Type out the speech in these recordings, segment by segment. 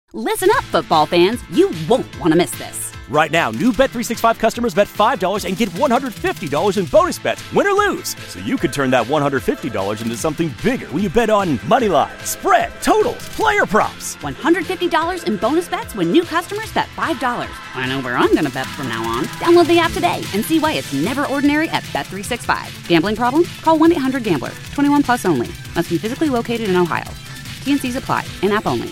Listen up, football fans. You won't want to miss this. Right now, new Bet365 customers bet $5 and get $150 in bonus bets, win or lose. So you could turn that $150 into something bigger when you bet on money line, spread, totals, player props. $150 in bonus bets when new customers bet $5. I know where I'm going to bet from now on. Download the app today and see why it's never ordinary at Bet365. Gambling problem? Call 1-800-GAMBLER. 21 plus only. Must be physically located in Ohio. T&Cs apply. In-app only.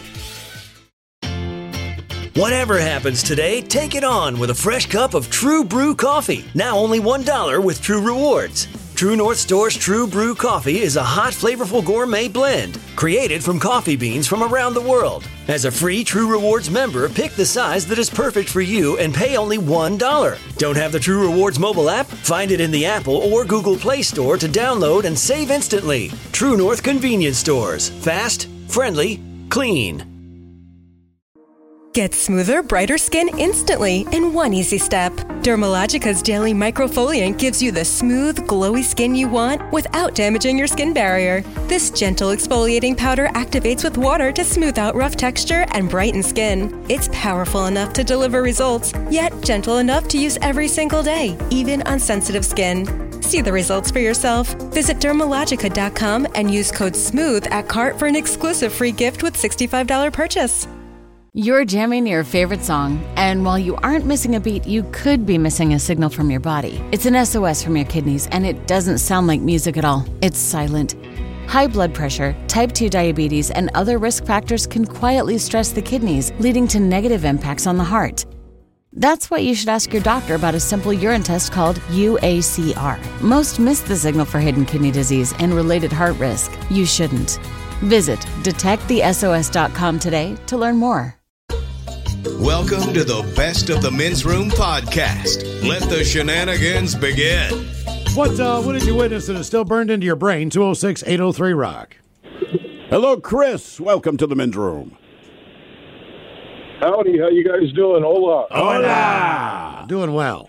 Whatever happens today, take it on with a fresh cup of True Brew coffee. Now only $1 with True Rewards. True North Store's True Brew coffee is a hot, flavorful gourmet blend created from coffee beans from around the world. As a free True Rewards member, pick the size that is perfect for you and pay only $1. Don't have the True Rewards mobile app? Find it in the Apple or Google Play Store to download and save instantly. True North Convenience Stores. Fast, friendly, clean. Get smoother, brighter skin instantly in one easy step. Dermalogica's Daily Microfoliant gives you the smooth, glowy skin you want without damaging your skin barrier. This gentle exfoliating powder activates with water to smooth out rough texture and brighten skin. It's powerful enough to deliver results, yet gentle enough to use every single day, even on sensitive skin. See the results for yourself. Visit Dermalogica.com and use code SMOOTH at cart for an exclusive free gift with $65 purchase. You're jamming your favorite song, and while you aren't missing a beat, you could be missing a signal from your body. It's an SOS from your kidneys, and it doesn't sound like music at all. It's silent. High blood pressure, type 2 diabetes, and other risk factors can quietly stress the kidneys, leading to negative impacts on the heart. That's why you should ask your doctor about a simple urine test called UACR. Most miss the signal for hidden kidney disease and related heart risk. You shouldn't. Visit detectthesos.com today to learn more. Welcome to the Best of the Men's Room podcast. Let the shenanigans begin. What did you witness that is still burned into your brain? 206-803-ROCK. Hello, Chris. Welcome to the Men's Room. Howdy, how you guys doing? Hola. Hola. Doing well.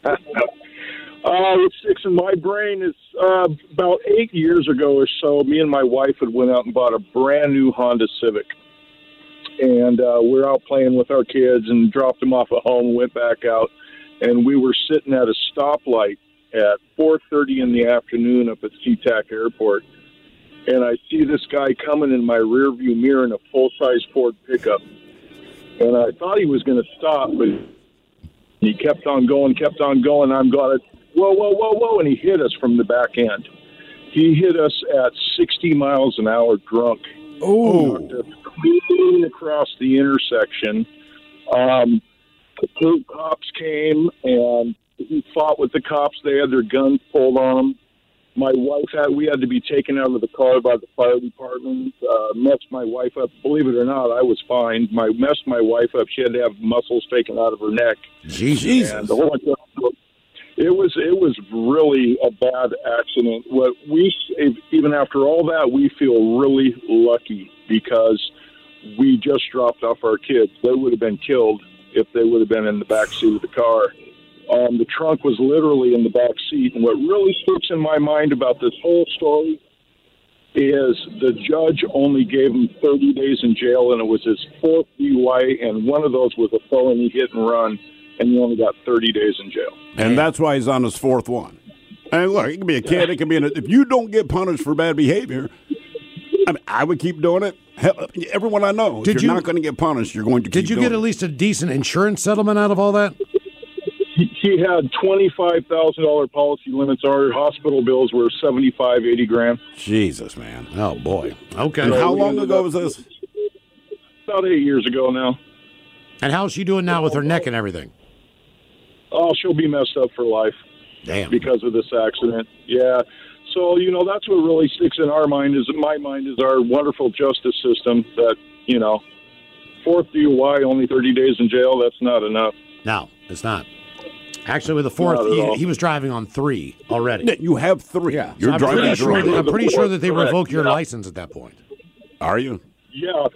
What sticks in my brain is about 8 years ago or so, me and my wife had went out and bought a brand new Honda Civic. And we're out playing with our kids and dropped them off at home, went back out, and we were sitting at a stoplight at 4:30 in the afternoon up at SeaTac Airport. And I see this guy coming in my rearview mirror in a full-size Ford pickup. And I thought he was going to stop, but he kept on going. I'm going, whoa, and he hit us from the back end. He hit us at 60 miles an hour drunk. Oh. Clean across the intersection. The two cops came, and he fought with the cops. They had their guns pulled on him. My wife we had to be taken out of the car by the fire department. Messed my wife up. Believe it or not, I was fine. Messed my wife up. She had to have muscles taken out of her neck. Jesus. And the whole it was really a bad accident. Even after all that, we feel really lucky because we just dropped off our kids. They would have been killed if they would have been in the back seat of the car. The trunk was literally in the back seat. And what really sticks in my mind about this whole story is the judge only gave him 30 days in jail, and it was his fourth DUI, and one of those was a felony hit and run, and he only got 30 days in jail. And that's why he's on his fourth one. And look, it can be a kid, it can be if you don't get punished for bad behavior, I would keep doing it. Hell, everyone I know, if you're not going to get punished, you're going to keep doing it. Did you get at least a decent insurance settlement out of all that? He had $25,000 policy limits. Our hospital bills were $75,000-$80,000. Jesus, man. Oh, boy. Okay. And how long ago was this? About 8 years ago now. And how's she doing now with her neck and everything? Oh, she'll be messed up for life. Damn. Because of this accident. Yeah. So, that's what really sticks in my mind is our wonderful justice system that, fourth DUI, only 30 days in jail, that's not enough. No, it's not. Actually, with the fourth, he was driving on 3 already. You have 3. Yeah. You're so driving I'm pretty sure that they revoke your license at that point. Are you? Yeah.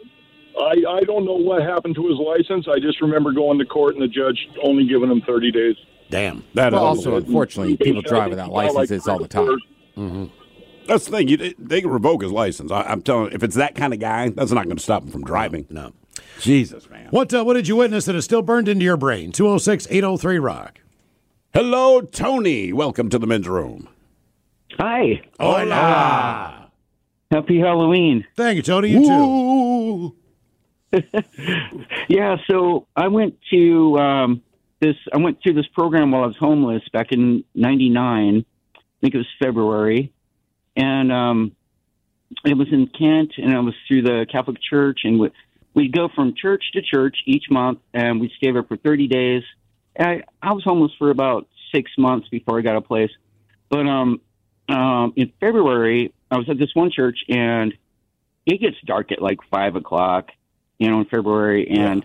I don't know what happened to his license. I just remember going to court and the judge only giving him 30 days. Damn. Also, unfortunately, people drive without licenses all the time. Mm-hmm. That's the thing. They can revoke his license. I'm telling you, if it's that kind of guy, that's not going to stop him from driving. No. Jesus, man. What did you witness that is still burned into your brain? 206-803-ROCK. Hello, Tony. Welcome to the men's room. Hi. Hola. Happy Halloween. Thank you, Tony. You too. Yeah, so I went to this program while I was homeless back in '99. I think it was February, and it was in Kent, and I was through the Catholic Church, and we'd go from church to church each month, and we'd stay there for 30 days. And I was homeless for about 6 months before I got a place, but in February I was at this one church, and it gets dark at like 5 o'clock, in February, and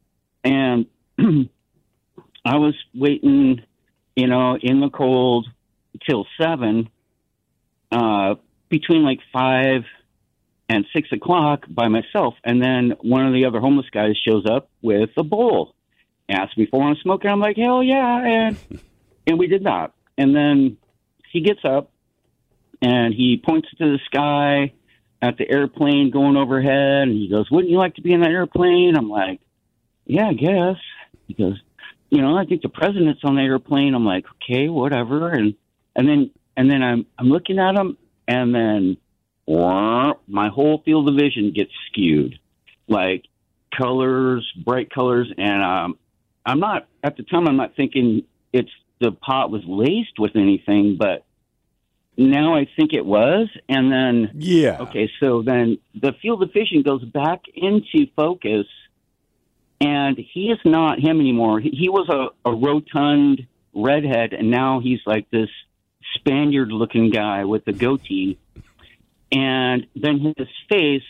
I was waiting, in the cold till 7, between like 5 and 6 o'clock by myself. And then one of the other homeless guys shows up with a bowl, asked me if I want to smoke, and I'm like, hell yeah. And we did that. And then he gets up and he points to the sky at the airplane going overhead, and he goes, wouldn't you like to be in that airplane? I'm like, yeah, I guess. He goes, I think the president's on the airplane. I'm like, okay, whatever. And then I'm looking at him, and then my whole field of vision gets skewed, like colors, bright colors. And I'm not thinking the pot was laced with anything, but now I think it was. And then, okay, so then the field of vision goes back into focus, and he is not him anymore. He was a rotund redhead, and now he's like this Spaniard-looking guy with a goatee. And then his face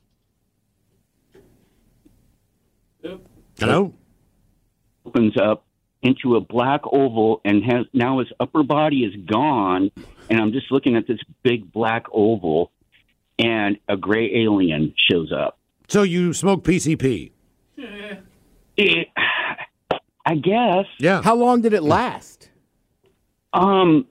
opens up into a black oval, and now his upper body is gone, and I'm just looking at this big black oval, and a gray alien shows up. So you smoke PCP? I guess. Yeah. How long did it last? Well,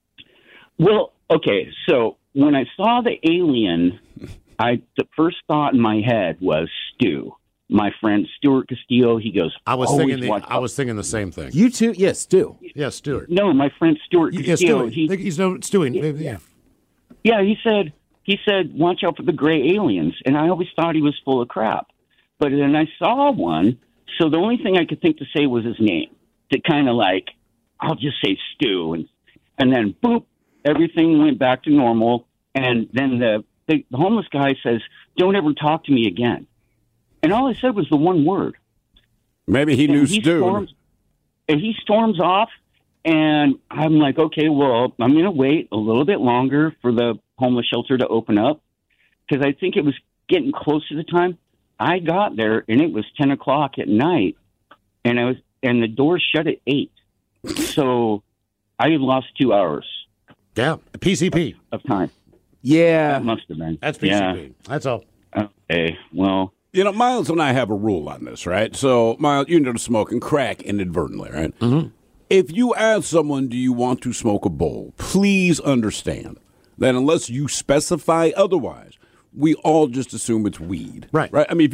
okay, so when I saw the alien, the first thought in my head was Stu. My friend Stuart Castillo, he goes, I was thinking the same thing. You too? Yes, Stu. Yes, Stuart. No, my friend Stuart Castillo. Yes, he's Stewie. Yeah, he said, watch out for the gray aliens. And I always thought he was full of crap. But then I saw one, so the only thing I could think to say was his name. To kind of like, I'll just say Stu. And then, boop, everything went back to normal. And then the homeless guy says, don't ever talk to me again. And all I said was the one word. Maybe he knew Stu. And he storms off, and I'm like, okay, well, I'm going to wait a little bit longer for the homeless shelter to open up, because I think it was getting close to the time. I got there, and it was 10 o'clock at night, and the doors shut at 8. So I had lost 2 hours. Yeah, PCP. Of time. Yeah. That must have been. That's PCP. Yeah. That's all. Okay, well. Miles and I have a rule on this, right? So, Miles, you ended up smoking crack inadvertently, right? Mm-hmm. If you ask someone, do you want to smoke a bowl, please understand that unless you specify otherwise, we all just assume it's weed. Right. I mean,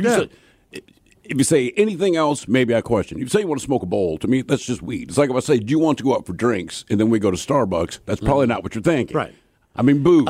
if you say anything else, maybe I question. If you say you want to smoke a bowl, to me, that's just weed. It's like if I say, do you want to go out for drinks, and then we go to Starbucks, that's probably not what you're thinking. Right. I mean, booze.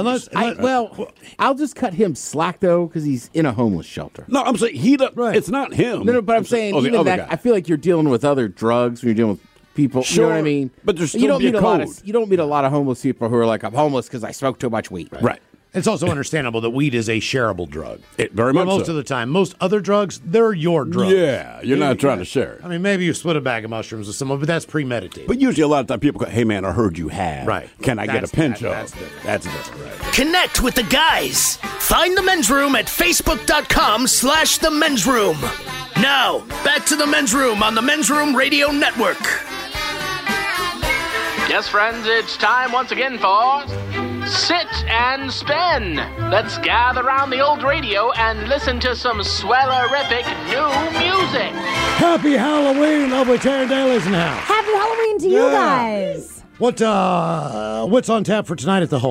I'll just cut him slack, though, because he's in a homeless shelter. No, I'm saying it's not him. No, but I'm saying even that, I feel like you're dealing with other drugs when you're dealing with people. Sure, you know what I mean? But there's still you don't meet a lot of homeless people who are like, I'm homeless because I smoke too much weed. Right. It's also understandable that weed is a shareable drug. Very much most of the time. Most other drugs, they're your drugs. Yeah, you're not trying to share. I mean, maybe you split a bag of mushrooms with someone, but that's premeditated. But usually a lot of time people go, hey, man, I heard you had. Right. Can I get a pinch of? That's different. Right. Connect with the guys. Find the men's room at facebook.com/the men's room. Now, back to the men's room on the Men's Room Radio Network. Yes, friends, it's time once again for Sit and Spin. Let's gather around the old radio and listen to some swellerific new music. Happy Halloween, lovely Terry Daly's in the house. Happy Halloween to you guys. What's on tap for tonight at the home?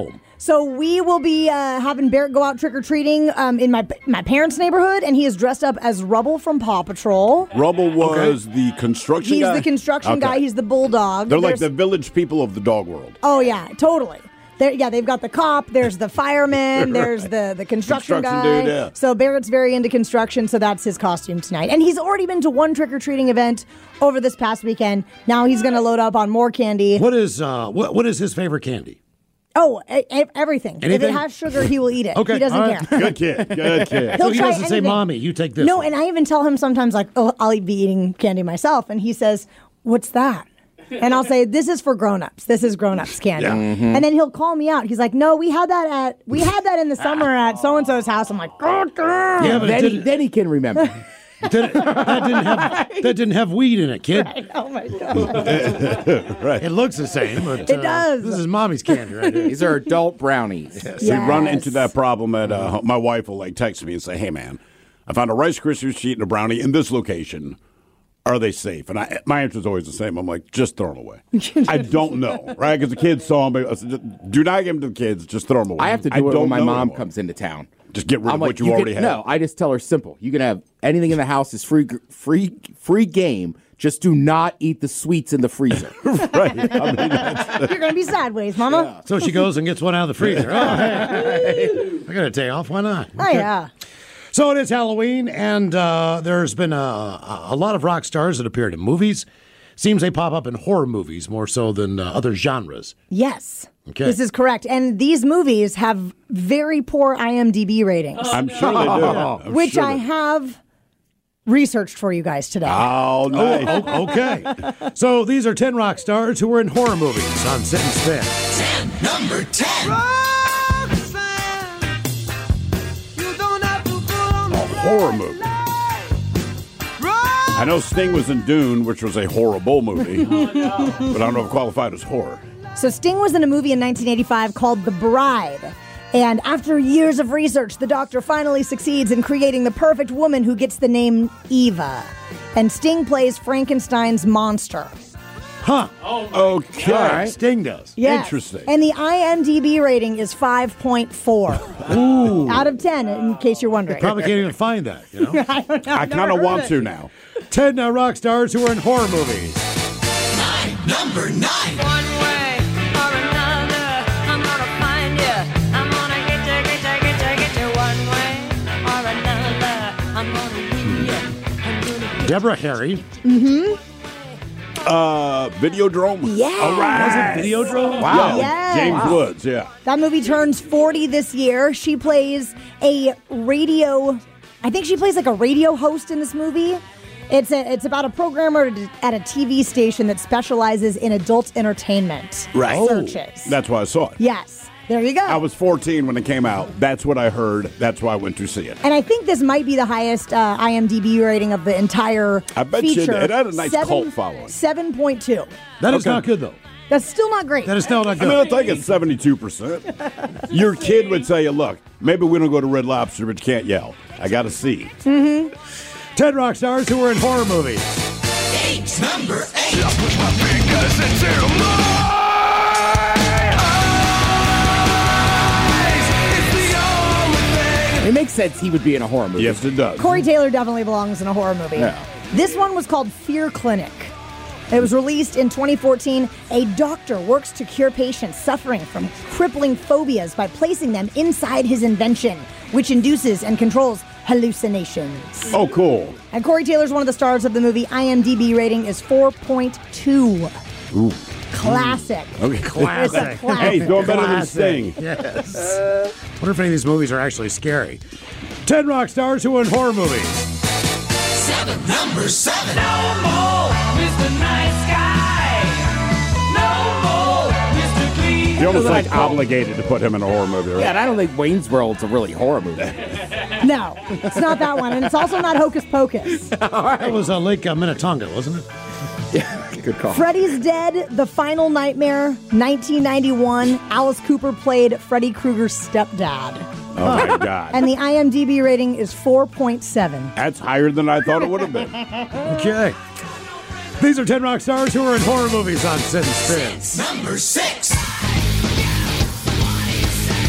So we will be having Barrett go out trick-or-treating in my parents' neighborhood, and he is dressed up as Rubble from Paw Patrol. Rubble was the construction guy? He's the construction guy. He's the bulldog. They're like the village people of the dog world. Oh, yeah, totally. They've got the cop, there's the fireman, there's the construction guy. Dude, yeah. So Barrett's very into construction, so that's his costume tonight. And he's already been to one trick-or-treating event over this past weekend. Now he's going to load up on more candy. What is his favorite candy? Oh, everything. Anything? If it has sugar, he will eat it. Okay. He doesn't care. Good kid. Good kid. He'll So he try doesn't say, anything. Mommy, you take this. No, one. and I even tell him sometimes, like, oh, I'll be eating candy myself. And he says, what's that? And I'll say, this is for grown-ups. This is grown-ups candy. Yeah. Mm-hmm. And then he'll call me out. He's like, no, we had that in the summer at so-and-so's house. I'm like, God damn. Yeah, but Then he can remember. that didn't have weed in it, kid. Right. Oh, my God. Right. It looks the same, but It does. This is Mommy's candy right here. These are adult brownies. We run into that problem at my wife will text me and say, hey, man, I found a Rice Krispies sheet and a brownie in this location. Are they safe? And my answer is always the same. I'm like, just throw them away. I don't know, right? Because the kids saw them. I said, do not give them to the kids. Just throw them away. I have to do it when my mom comes into town. Just get rid of what you already have. No, I just tell her simple. You can have anything in the house is free game. Just do not eat the sweets in the freezer. Right. I mean, You're going to be sideways, Mama. Yeah. So she goes and gets one out of the freezer. Oh, hey. I got a day off. Why not? Oh, yeah. So it is Halloween, and there's been a lot of rock stars that appeared in movies. Seems they pop up in horror movies more so than other genres. Yes. Okay. This is correct. And these movies have very poor IMDb ratings. I'm sure they do. Which I have researched for you guys today. Oh, nice. Okay. So these are 10 rock stars who were in horror movies on Sit and Spin. 10. Number 10. Horror movie. I know Sting was in Dune, which was a horrible movie, but I don't know if it qualified as horror. So Sting was in a movie in 1985 called The Bride. And after years of research, the doctor finally succeeds in creating the perfect woman who gets the name Eva. And Sting plays Frankenstein's monster. Huh. Okay. All right. Sting does. Yes. Interesting. And the IMDb rating is 5.4. Ooh. Out of 10, in case you're wondering. Probably can't even find that, you know? I don't know. I kind of want to now. 10 rock stars who were in horror movies. 9. Number 9. One way or another, I'm gonna find you. I'm gonna get you one way or another. I'm gonna win you. Deborah Harry. Mm-hmm. Videodrome. Yeah. All right. Was it Videodrome? Wow. Yes. James Woods, yeah. That movie turns 40 this year. She plays a radio, I think she plays like a radio host in this movie. It's about a programmer at a TV station that specializes in adult entertainment Right. searches. That's why I saw it. Yes. There you go. I was 14 when it came out. That's what I heard. That's why I went to see it. And I think this might be the highest IMDb rating of the entire I bet you feature. it had a nice cult following. 7.2. That is not good, though. That's still not great. That is still not I good. mean, I think it's 72%. Your kid would tell you, look, maybe we don't go to Red Lobster, but you can't yell. I got to see. Mm-hmm. 10 rock stars who were in horror movies. 8. Number 8. I put my fingers into my It makes sense he would be in a horror movie. Yes, it does. Corey Taylor definitely belongs in a horror movie. Yeah. This one was called Fear Clinic. It was released in 2014. A doctor works to cure patients suffering from crippling phobias by placing them inside his invention, which induces and controls hallucinations. Oh, cool. And Corey Taylor's one of the stars of the movie. IMDb rating is 4.2. Ooh. Classic. Okay. It's a classic. Hey, he's doing better than Sting. Yes. Wonder if any of these movies are actually scary. 10 rock stars who were in horror movies. 7. Number 7. No more Mr. Nice Guy. No more Mr. Clean. You're almost like obligated to put him in a horror movie, right? Yeah, and I don't think Wayne's World's a really horror movie. No, it's not that one. And it's also not Hocus Pocus. That was Lake Minnetonka, wasn't it? Yeah, good call. Freddy's Dead, The Final Nightmare, 1991. Alice Cooper played Freddy Krueger's stepdad. Oh, my God. And the IMDb rating is 4.7. That's higher than I thought it would have been. Okay. These are 10 rock stars who were in horror movies on Sit and Spin. Number 6.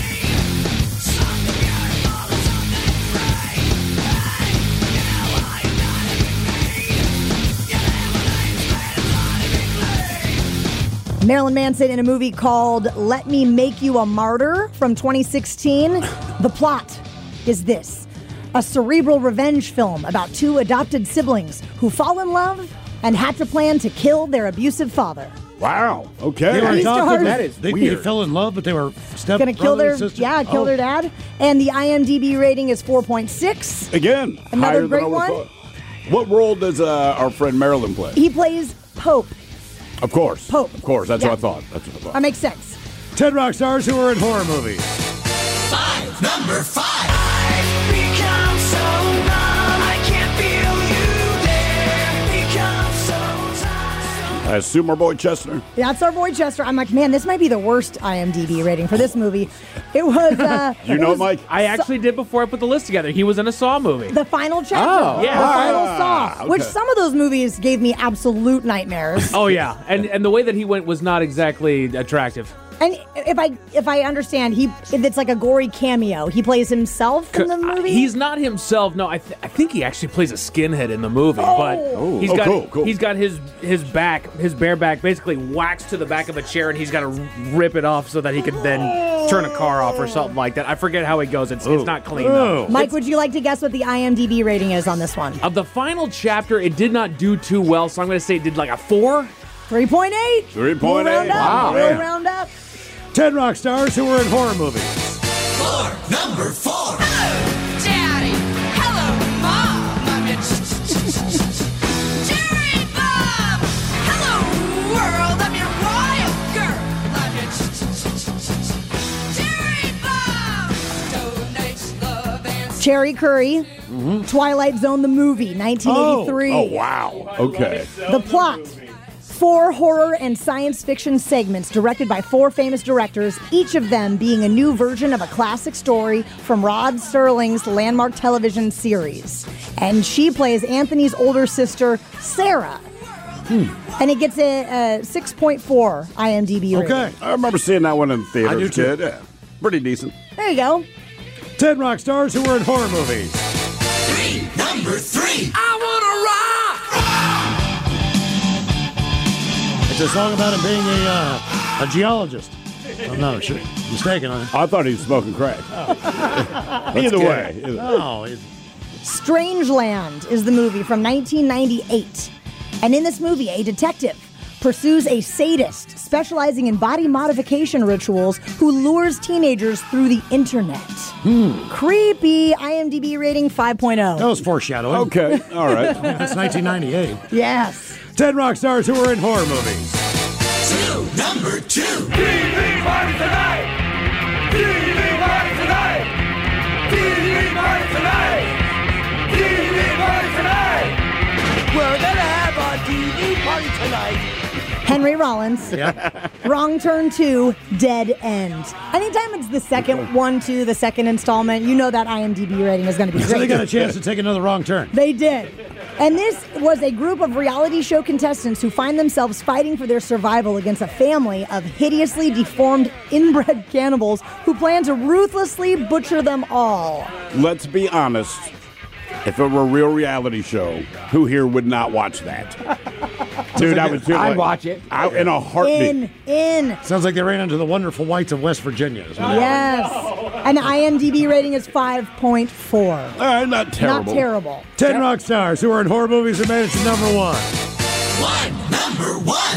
Marilyn Manson in a movie called Let Me Make You a Martyr from 2016. The plot is this: a cerebral revenge film about two adopted siblings who fall in love and had to plan to kill their abusive father. Wow. Okay. They were adopted. That is They weird. fell in love, but they were Gonna kill their kill their dad. And the IMDb rating is 4.6. Again, Another higher great than I one. would've thought. What role does our friend Marilyn play? He plays Pope. Of course. Pope. Of course. That's Yeah. what I thought. That's what I thought. That makes sense. 10 rock stars who were in horror movies. Number 5. I've become so numb, I can't feel you there. Become so tired. I assume our boy Chester. That's our boy Chester. I'm like, man, this might be the worst IMDb rating for this movie. It was. You know, Mike? I actually did before I put the list together. He was in a Saw movie. The final chapter. Oh, yeah. The final Saw. okay. Which some of those movies gave me absolute nightmares. Oh yeah, and the way that he went was not exactly attractive. And if I understand, if it's like a gory cameo, he plays himself in the movie. He's not himself. No, I think he actually plays a skinhead in the movie. Oh. But he's got his bare back basically waxed to the back of a chair, and he's got to rip it off so that he can then turn a car off or something like that. I forget how it goes. It's not clean though. Mike, would you like to guess what the IMDb rating is on this one? Of the final chapter, it did not do too well, so I'm going to say it did like a 4. 3.8. 3.8. We'll round up. Wow. We'll round up. 10 rock stars who were in horror movies. Number 4. Hello, Daddy. Hello, Mom. I'm your Jerry Bob. Hello, world. I'm your royal girl. I'm your Jerry Bob. Donates love and Cherry Curry, Twilight Zone the movie, 1983. Oh, wow. Okay. The plot. 4 horror and science fiction segments directed by 4 famous directors, each of them being a new version of a classic story from Rod Serling's landmark television series. And she plays Anthony's older sister, Sarah. And it gets a 6.4 IMDb rating. Okay. I remember seeing that one in the theater. I do as a too. kid. Yeah. Pretty decent. There you go. 10 rock stars who were in horror movies. Number 3. I wanna rock. It's a song about him being a geologist. I'm not mistaken on it. I thought he was smoking crack. Either way. No, Strangeland is the movie from 1998. And in this movie, a detective pursues a sadist specializing in body modification rituals who lures teenagers through the internet. Creepy. IMDb rating 5.0. that was foreshadowing. Okay. All right. That's 1998. Yes. 10 rock stars who were in horror movies. Number 2. TV party tonight. TV party tonight. TV party tonight. TV party tonight. We're gonna have a TV party tonight. Henry Rollins. Yeah. Wrong Turn 2, Dead End. Anytime it's the second one, to the second installment, you know that IMDb rating is going to be So great. they got a chance to take another wrong turn. They did. And this was a group of reality show contestants who find themselves fighting for their survival against a family of hideously deformed inbred cannibals who plan to ruthlessly butcher them all. Let's be honest. If it were a real reality show, who here would not watch that? Dude, I would too. I'd watch it. In a heartbeat. In. Sounds like they ran into the wonderful whites of West Virginia. is what it Yes. And the IMDb rating is 5.4. All right, not terrible. Not terrible. 10 rock stars who were in horror movies and made it to number 1. Number 1.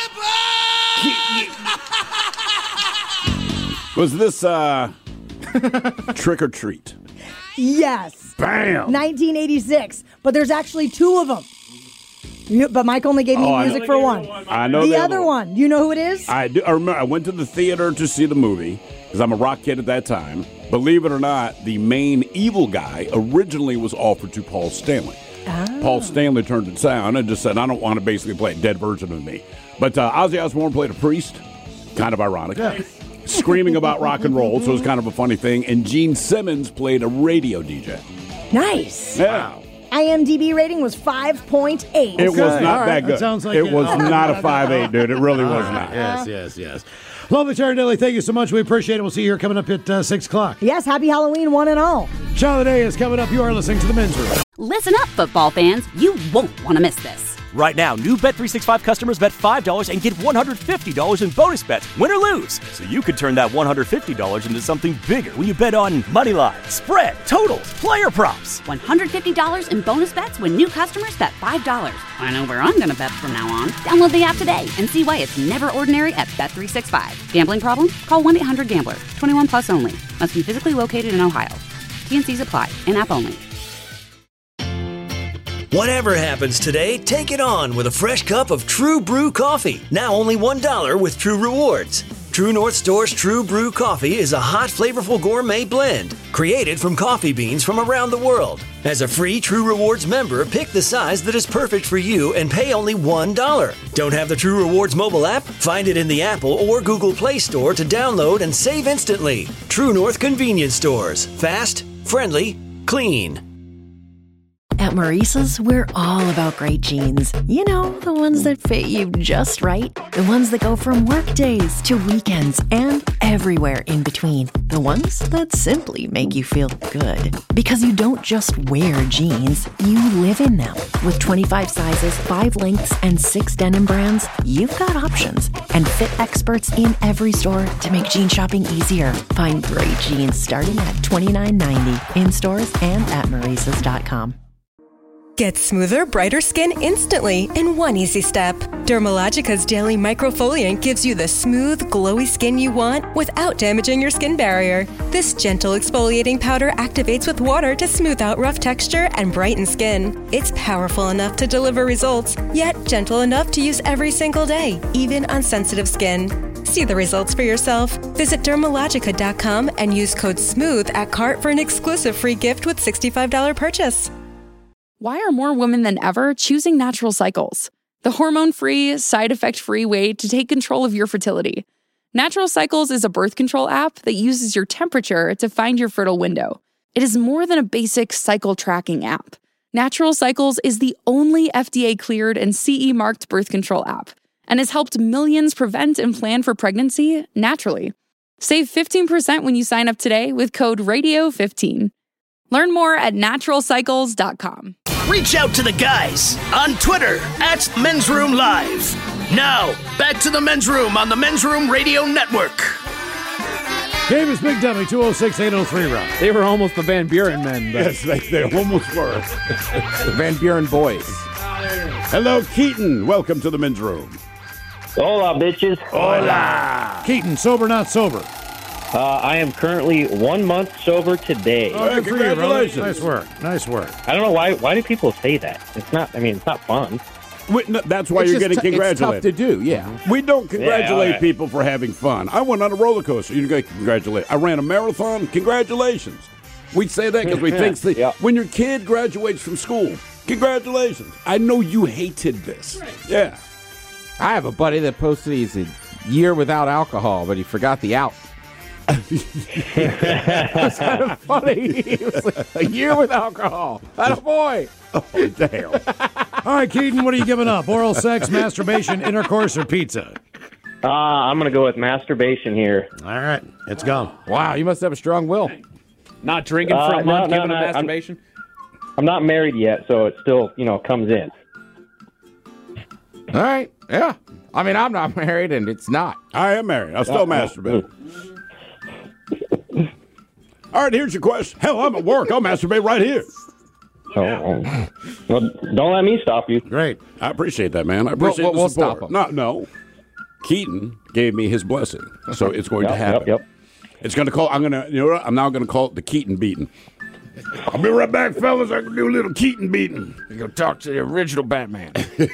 Was this Trick or Treat? Yes. Bam. 1986. But there's actually 2 of them. But Mike only gave me music for one. I know the the other one. You know who it is? I do. I remember I went to the theater to see the movie because I'm a rock kid at that time. Believe it or not, the main evil guy originally was offered to Paul Stanley. Paul Stanley turned it down and just said, I don't want to basically play a dead version of me. But Ozzy Osbourne played a priest. Kind of ironic. Yeah. Screaming about rock and roll, so it was kind of a funny thing. And Gene Simmons played a radio DJ. Nice. Yeah. IMDb rating was 5.8. It was not that good. That sounds like it was not a 5.8, dude. It really was not. Yes. Lovely Sharon Daly, thank you so much. We appreciate it. We'll see you here coming up at 6 o'clock. Yes, happy Halloween, one and all. Shot of the day is coming up. You are listening to The Men's Room. Listen up, football fans. You won't want to miss this. Right now, new Bet365 customers bet $5 and get $150 in bonus bets, win or lose. So you could turn that $150 into something bigger when you bet on money line, spread, totals, player props. $150 in bonus bets when new customers bet $5. I know where I'm going to bet from now on. Download the app today and see why it's never ordinary at Bet365. Gambling problem? Call 1-800-GAMBLER. 21 plus only. Must be physically located in Ohio. T&Cs apply. In-app only. Whatever happens today, take it on with a fresh cup of True Brew coffee. Now only $1 with True Rewards. True North Store's True Brew coffee is a hot, flavorful gourmet blend created from coffee beans from around the world. As a free True Rewards member, pick the size that is perfect for you and pay only $1. Don't have the True Rewards mobile app? Find it in the Apple or Google Play Store to download and save instantly. True North Convenience Stores. Fast, friendly, clean. At Maurice's, we're all about great jeans. You know, the ones that fit you just right. The ones that go from work days to weekends and everywhere in between. The ones that simply make you feel good. Because you don't just wear jeans, you live in them. With 25 sizes, 5 lengths, and 6 denim brands, you've got options. And fit experts in every store to make jean shopping easier. Find great jeans starting at $29.90 in stores and at Maurice's.com. Get smoother, brighter skin instantly in one easy step. Dermalogica's Daily Microfoliant gives you the smooth, glowy skin you want without damaging your skin barrier. This gentle exfoliating powder activates with water to smooth out rough texture and brighten skin. It's powerful enough to deliver results, yet gentle enough to use every single day, even on sensitive skin. See the results for yourself. Visit Dermalogica.com and use code SMOOTH at cart for an exclusive free gift with $65 purchase. Why are more women than ever choosing Natural Cycles? The hormone-free, side-effect-free way to take control of your fertility. Natural Cycles is a birth control app that uses your temperature to find your fertile window. It is more than a basic cycle tracking app. Natural Cycles is the only FDA-cleared and CE-marked birth control app and has helped millions prevent and plan for pregnancy naturally. Save 15% when you sign up today with code RADIO15. Learn more at naturalcycles.com. Reach out to the guys on Twitter at Men's Room Live. Now, back to the Men's Room on the Men's Room Radio Network. Game is Big Dummy, 206-803, Rob. They were almost the Van Buren men. But yes, they almost were. The Van Buren boys. Hello, Keaton. Welcome to the Men's Room. Hola, bitches. Hola. Keaton, sober, not sober? I am currently 1 month sober today. Oh, good for you, brother. Nice work. Nice work. I don't know why do people say that? It's not fun. That's why you're getting congratulated. It's tough to do, yeah. We don't congratulate people for having fun. I went on a roller coaster. You get congratulated. I ran a marathon. Congratulations. We say that because we think when your kid graduates from school, congratulations. I know you hated this. Yeah. I have a buddy that posted he's a year without alcohol, but he forgot the out. That's kind of funny. It was like a year with alcohol. Atta boy. Oh, damn. All right, Keaton, what are you giving up? Oral sex, masturbation, intercourse, or pizza? I'm going to go with masturbation here. All right, it's gone. Wow, you must have a strong will. Not drinking for a month, giving up masturbation? I'm not married yet, so it still, comes in. All right, yeah. I mean, I'm not married, and it's not. I am married. I still masturbate. All right, here's your question. Hell, I'm at work. I'll masturbate right here. Oh. Well, don't let me stop you. Great. I appreciate that, man. I appreciate we'll the support. stop him. No. Keaton gave me his blessing, so it's going to happen. Yep. It's going to call. I'm now going to call it the Keaton beating. I'll be right back, fellas. I can do a little Keaton beating. You go talk to the original Batman.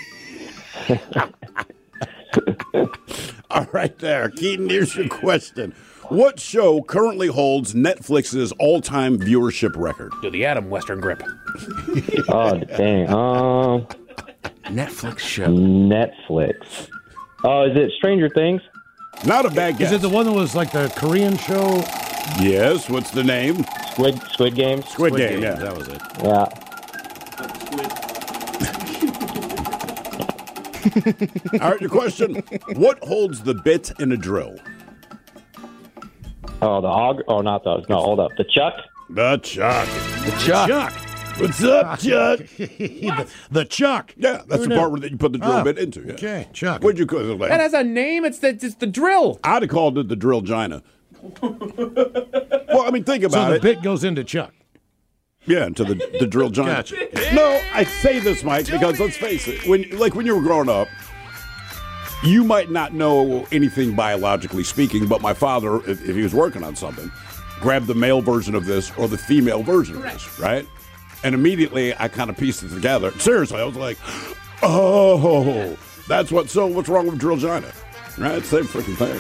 All right, there, Keaton. Here's your question. What show currently holds Netflix's all-time viewership record? Do the Adam Western Grip. Oh, dang. Netflix show. Netflix. Oh, is it Stranger Things? Not a bad guess. Is it the one that was like the Korean show? Yes. What's the name? Squid Game. Squid Game. Yeah, that was it. Yeah. All right, your question. What holds the bit in a drill? Oh, the auger. Oh, not those. No, hold up. The chuck? The chuck. The chuck. What's up, Chuck? the Chuck. Yeah, that's Who the knew? part where you put the drill bit into. Yeah. Okay, Chuck. What'd you call it? That has a name. It's the drill. I'd have called it the drill gina. Well, I mean, think about So the it. bit goes into Chuck. Yeah, into the drill gina. Gotcha. No, I say this, Mike, because let's face it. When you were growing up, you might not know anything biologically speaking, but my father, if he was working on something, grabbed the male version of this or the female version of this, right? And immediately I kind of pieced it together. Seriously, I was like, oh, that's what's wrong with drill gina? Right? Same freaking thing.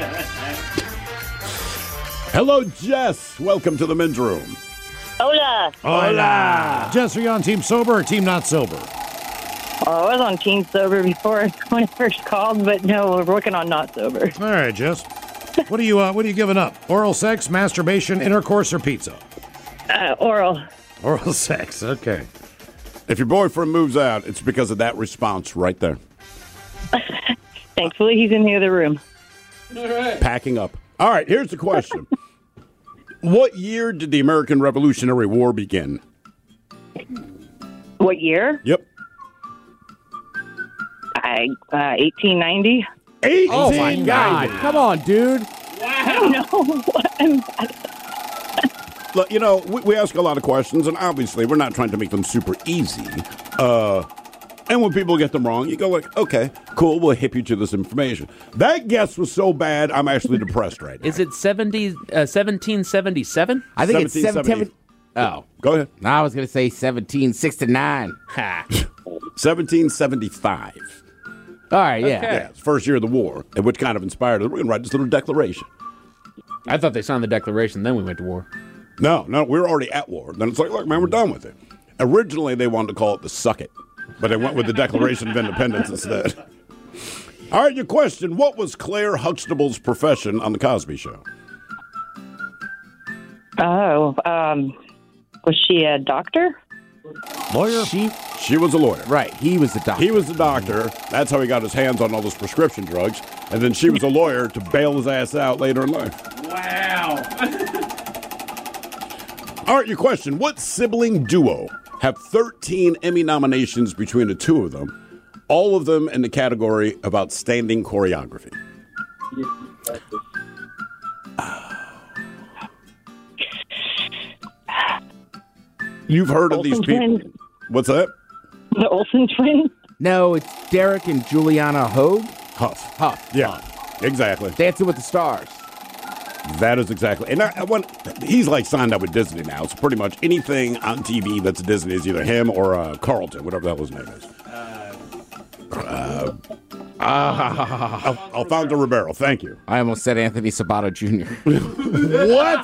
Hello, Jess. Welcome to the men's room. Hola. Hola. Jess, are you on Team Sober or Team Not Sober? Oh, I was on Team Sober before when I first called, but no, we're working on Not Sober. All right, Jess. What are you giving up? Oral sex, masturbation, intercourse, or pizza? Oral. Oral sex. Okay. If your boyfriend moves out, it's because of that response right there. Thankfully, he's in the other room. Packing up. All right, here's the question. What year did the American Revolutionary War begin? What year? Yep. 1890. Oh, my God. Come on, dude. I don't know. Look, you know, we ask a lot of questions, and obviously we're not trying to make them super easy. And when people get them wrong, you go like, okay, cool, we'll hip you to this information. That guess was so bad, I'm actually depressed right now. Is it 1777? I think it's 1770. Oh. Go ahead. No, I was going to say 1769. Ha. 1775. All right, yeah. Okay. Yeah, it's the first year of the war, and which kind of inspired it. We're going to write this little declaration. I thought they signed the Declaration, then we went to war. No, we were already at war. Then it's like, look, man, we're done with it. Originally, they wanted to call it the Suck It, but they went with the Declaration of Independence instead. All right, your question. What was Claire Huxtable's profession on The Cosby Show? Oh, was she a doctor? Lawyer? She was a lawyer. Right, he was the doctor. He was the doctor. That's how he got his hands on all those prescription drugs. And then she was a lawyer to bail his ass out later in life. Wow. All right, your question. What sibling duo have 13 Emmy nominations between the two of them, all of them in the category of outstanding choreography? You've heard of these Olsen people. twins. What's that? The Olsen twins? No, it's Derek and Juliana Hogue. Huff. Yeah, exactly. Dancing with the Stars. That is exactly. And he's like signed up with Disney now. So pretty much anything on TV that's Disney is either him or Carlton, whatever the hell his name is. Alfonso Ribeiro. Thank you. I almost said Anthony Sabato Jr. What?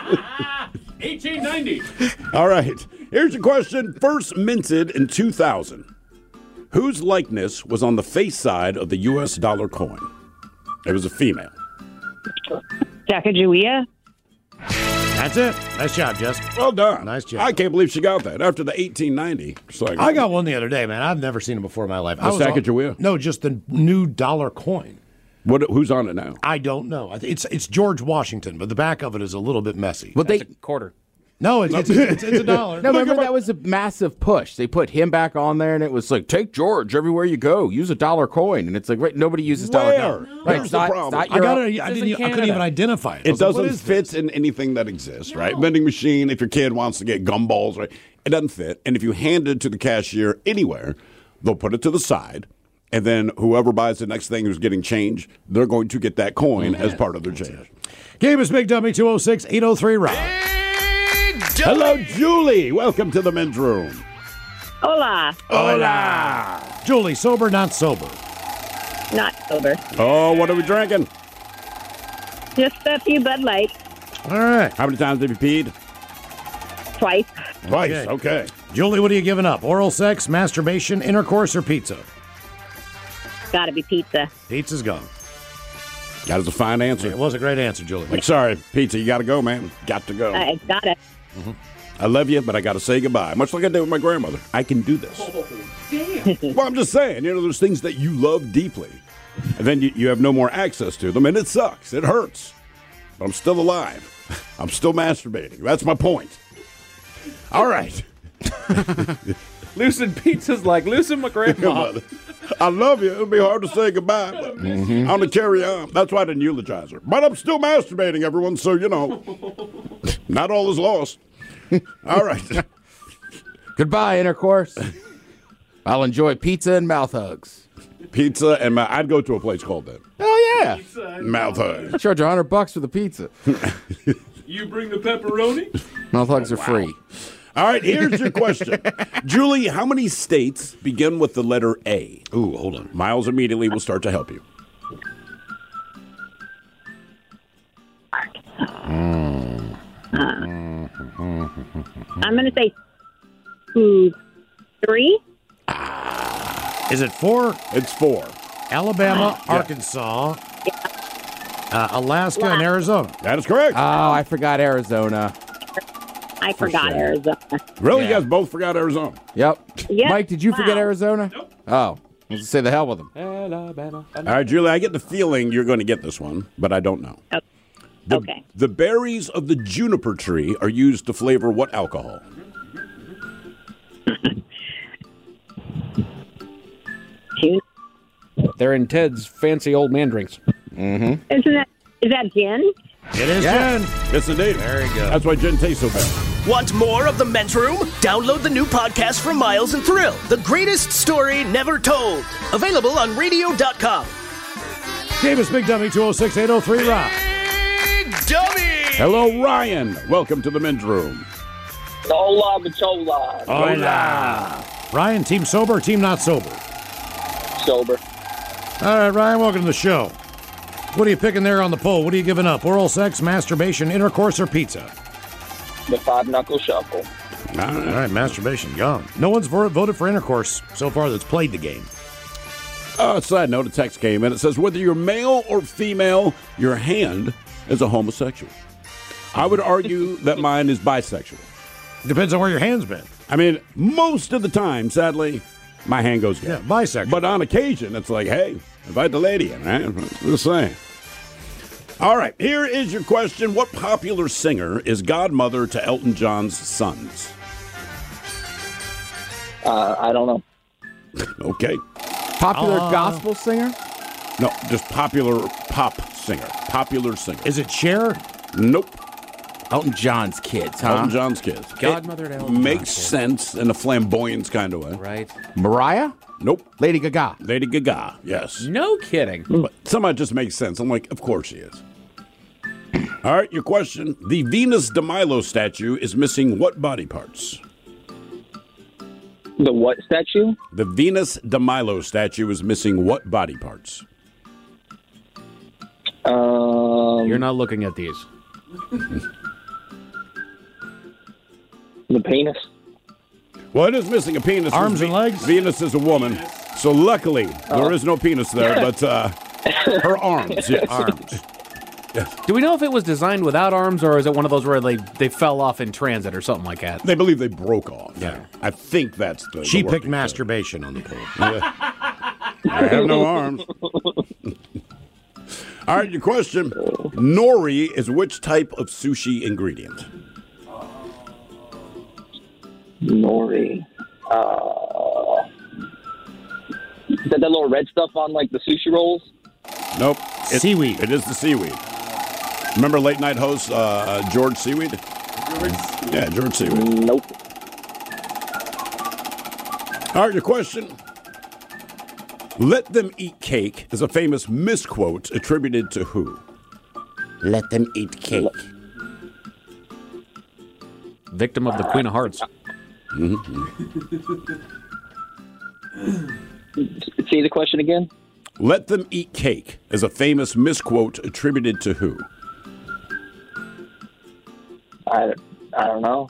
1890. All right. Here's your question. First minted in 2000. Whose likeness was on the face side of the U.S. dollar coin? It was a female. Sacagawea? That's it. Nice job, Jess. Well done. Nice job. I can't believe she got that after the 1890. It's like, I got one the other day, man. I've never seen it before in my life. The Sacagawea? No, just the new dollar coin. Who's on it now? I don't know. It's George Washington, but the back of it is a little bit messy. Well, That's a quarter. No, it's a dollar. No, remember that was a massive push. They put him back on there, and it was like, take George everywhere you go. Use a dollar coin, and it's like, wait, nobody uses dollar coin. Right, Here's the problem. I couldn't even identify it. It doesn't fit in anything that exists, right? Vending machine, if your kid wants to get gumballs, right? It doesn't fit. And if you hand it to the cashier anywhere, they'll put it to the side. And then whoever buys the next thing who's getting change, they're going to get that coin as part of their change. Game is Big Dummy 206-803-ROB. Hello, Julie. Welcome to the men's room. Hola. Hola. Julie, sober, not sober? Not sober. Oh, what are we drinking? Just a few Bud Light. All right. How many times have you peed? Twice. Twice, okay. Julie, what are you giving up? Oral sex, masturbation, intercourse, or pizza? Gotta be pizza. Pizza's gone. That is a fine answer. It was a great answer, Julie. Like, sorry, pizza, you got to go, man. Got to go. I got it. Mm-hmm. I love you, but I got to say goodbye. Much like I did with my grandmother. I can do this. Well, I'm just saying, there's things that you love deeply, and then you have no more access to them, and it sucks. It hurts. But I'm still alive. I'm still masturbating. That's my point. All right. Lucin Pizza's like, Lucin my grandma. I love you. It'll be hard to say goodbye. But I'm going to carry on. That's why I didn't eulogize her. But I'm still masturbating, everyone, so, not all is lost. All right. Goodbye, intercourse. I'll enjoy pizza and mouth hugs. Pizza and I'd go to a place called that. Oh, yeah. Mouth hugs. Charge $100 for the pizza. You bring the pepperoni? Mouth hugs are free. All right, here's your question. Julie, how many states begin with the letter A? Ooh, hold on. Miles immediately will start to help you. I'm going to say 3. Is it 4? It's 4. Alabama, Arkansas, Alaska, and Arizona. That is correct. Oh, I forgot Arizona. I forgot Arizona. Really? You guys both forgot Arizona? Yep. Yeah. Mike, did you forget Wow. Arizona? Nope. Oh, let's say the hell with them. Alabama. All right, Julie, I get the feeling you're going to get this one, but I don't know. Okay. The berries of the juniper tree are used to flavor what alcohol? They're in Ted's fancy old man drinks. Mm-hmm. Is that gin? It is Yeah. gin. Yes, indeed. There you go. That's why gin tastes so bad. Want more of The Men's Room? Download the new podcast from Miles and Thrill, The Greatest Story Never Told. Available on radio.com. Davis Big Dummy 206-803-ROCK. Big Dummy! Hello, Ryan. Welcome to the men's room. Hola, Machola. Hola. Ryan, team sober or team not sober? Sober. All right, Ryan, welcome to the show. What are you picking there on the poll? What are you giving up? Oral sex, masturbation, intercourse, or pizza? The 5-knuckle shuffle. All right, masturbation, yum. No one's voted for intercourse so far that's played the game. Side note, a text came in. It says, whether you're male or female, your hand is a homosexual. I would argue that mine is bisexual. Depends on where your hand's been. I mean, most of the time, sadly, my hand goes gay. Yeah, bisexual. But on occasion, it's like, hey, invite the lady in, right? Just saying. All right, here is your question. What popular singer is godmother to Elton John's sons? I don't know. Okay. Popular gospel singer? No, just popular pop singer. Popular singer. Is it Cher? Nope. Elton John's kids, huh? Elton John's kids. Godmother to Elton Makes John's sense in a flamboyance kind of way. Right. Mariah? Nope. Lady Gaga. Lady Gaga, yes. No kidding. But somehow it just makes sense. I'm like, of course she is. All right, your question. The Venus de Milo statue is missing what body parts? The what statue? The Venus de Milo statue is missing what body parts? You're not looking at these. The penis. Well, it is missing a penis. Arms and legs? Venus is a woman. So luckily, there is no penis there, but her arms, yes. Arms. Do we know if it was designed without arms, or is it one of those where they fell off in transit or something like that? They believe they broke off. Yeah. I think that's the She the picked working masturbation on the poll. I have no arms. All right, your question. Nori is which type of sushi ingredient? Nori. Is that little red stuff on like the sushi rolls? Nope. Seaweed. It is the seaweed. Remember late night host George Seaweed? Yeah, George Seaweed. Nope. All right, your question. Let them eat cake is a famous misquote attributed to who? Let them eat cake. Victim of the Queen of Hearts. See the question again? Let them eat cake is a famous misquote attributed to who? I don't know.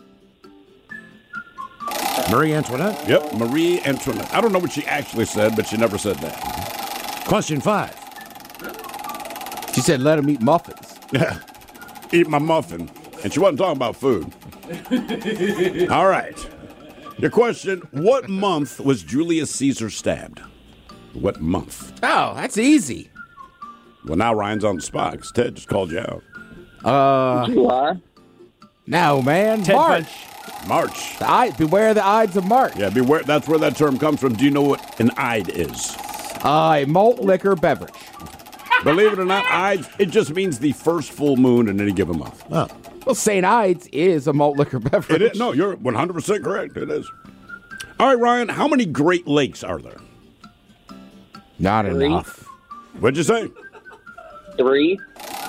Marie Antoinette? Yep, Marie Antoinette. I don't know what she actually said, but she never said that. Question 5. She said, let him eat muffins. Yeah. Eat my muffin. And she wasn't talking about food. All right. Your question, what month was Julius Caesar stabbed? What month? Oh, that's easy. Well, now Ryan's on the spot because Ted just called you out. July. No, man. Ted March. March. Beware the Ides of March. Yeah, beware. That's where that term comes from. Do you know what an Ide is? A malt liquor beverage. Believe it or not, Ides, it just means the first full moon in any given month. Oh. Well, St. Ides is a malt liquor beverage. It is. No, you're 100% correct. It is. All right, Ryan, how many Great Lakes are there? Not 3. enough. What'd you say? 3.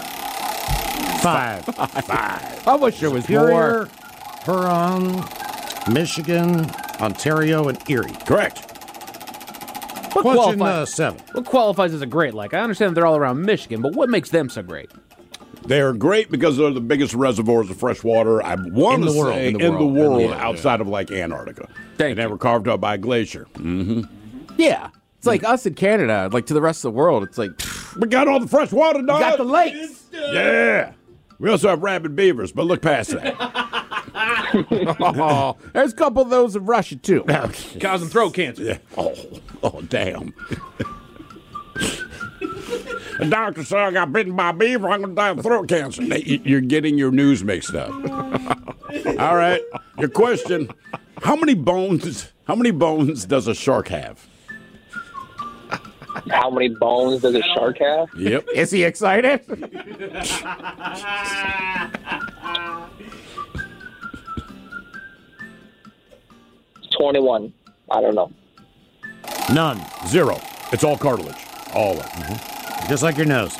5. 5. I wish there was Superior, more. Huron, Michigan, Ontario, and Erie. Correct. Question 7. What qualifies as a Great Lake? I understand they're all around Michigan, but what makes them so great? They're great because they're the biggest reservoirs of fresh water, I want to say, in the world outside of like Antarctica. And they were carved up by a glacier. Mm-hmm. Yeah. It's like us in Canada, like to the rest of the world. It's like, we got all the fresh water, dog. We got the lakes. Yeah. We also have rabid beavers, but look past that. There's a couple of those in Russia, too. Causing throat cancer. Yeah. Oh, damn. The doctor said I got bitten by a beaver. I'm going to die of throat cancer. You're getting your news mixed up. All right. Your question, how many bones does a shark have? How many bones does a shark have? Yep. Is he excited? 21. I don't know. None. 0. It's all cartilage. All of it. Mm-hmm. Just like your nose.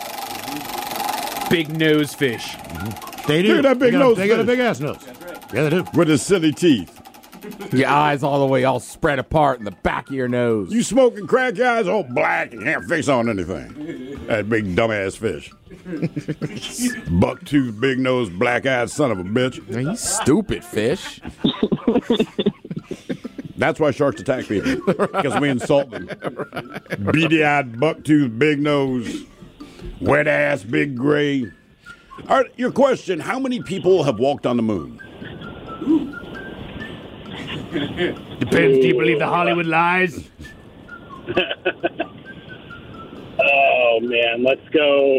Big nose fish. Mm-hmm. They do. Look at that big nose. They got a big ass nose. Yeah, they do. With his silly teeth. Your eyes all the way all spread apart in the back of your nose. You smoking crack, your eyes all black and can't fix on anything. That big dumbass fish. Buck-toothed, big-nosed, black-eyed son of a bitch. Now, you stupid fish. That's why sharks attack people. Because we insult them. Beady-eyed, buck-toothed, big-nosed, wet-ass, big gray. All right, your question, how many people have walked on the moon? Depends. Do you believe the Hollywood lies? Oh, man. Let's go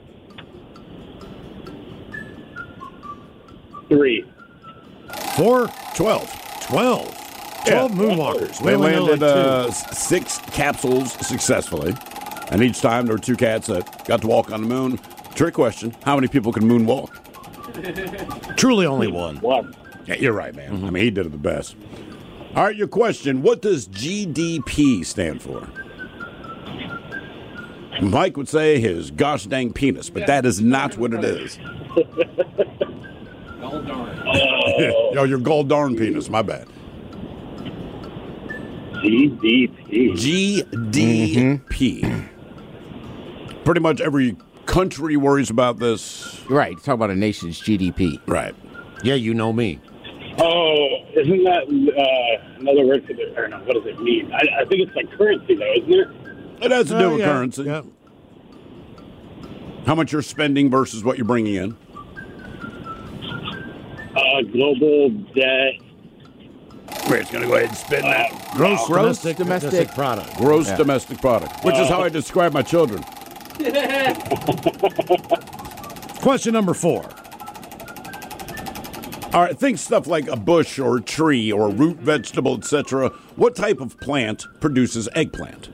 3. 4. 12. 12 moonwalkers. They landed 6 capsules successfully. And each time there were 2 cats that got to walk on the moon. Trick question, how many people can moonwalk? Truly only one. Yeah, you're right, man. Mm-hmm. I mean, he did it the best. All right, your question. What does GDP stand for? Mike would say his gosh dang penis, but that is not what it is. Gall darn. Oh, your gall darn penis. My bad. GDP. GDP. Pretty much every country worries about this. Right. Talk about a nation's GDP. Right. Yeah, you know me. Oh, isn't that another word for the, or no, what does it mean? I think it's like currency, though, isn't it? It has to do with yeah, currency. Yeah. How much you're spending versus what you're bringing in. Global debt. We're going to go ahead and spend that. Gross domestic product. Gross domestic product, which is how I describe my children. Question number 4. All right, think stuff like a bush or a tree or a root vegetable, etc. What type of plant produces eggplant?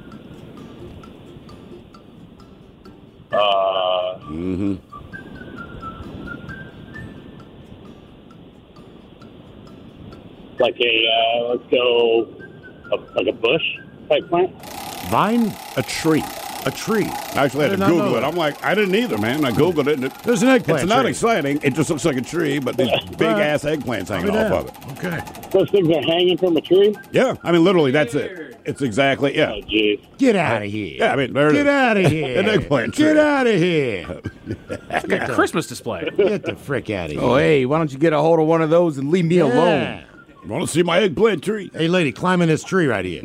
Like let's go, like a bush type plant? Vine? A tree. A tree. I actually had to Google it. I'm like, I didn't either, man. I Googled it. And there's an eggplant. It's not tree. exciting. It just looks like a tree, but these big-ass eggplants hanging off of it. Okay. Those things are hanging from a tree? Yeah. I mean, literally, that's it. It's exactly, yeah. Oh, geez. Get out of here. Yeah, I mean, there it is. Get out of here. An eggplant tree. Get out of here. It's like a Christmas display. Get the frick out of here. Oh, hey, why don't you get a hold of one of those and leave me alone? Want to see my eggplant tree? Hey, lady, climb in this tree right here.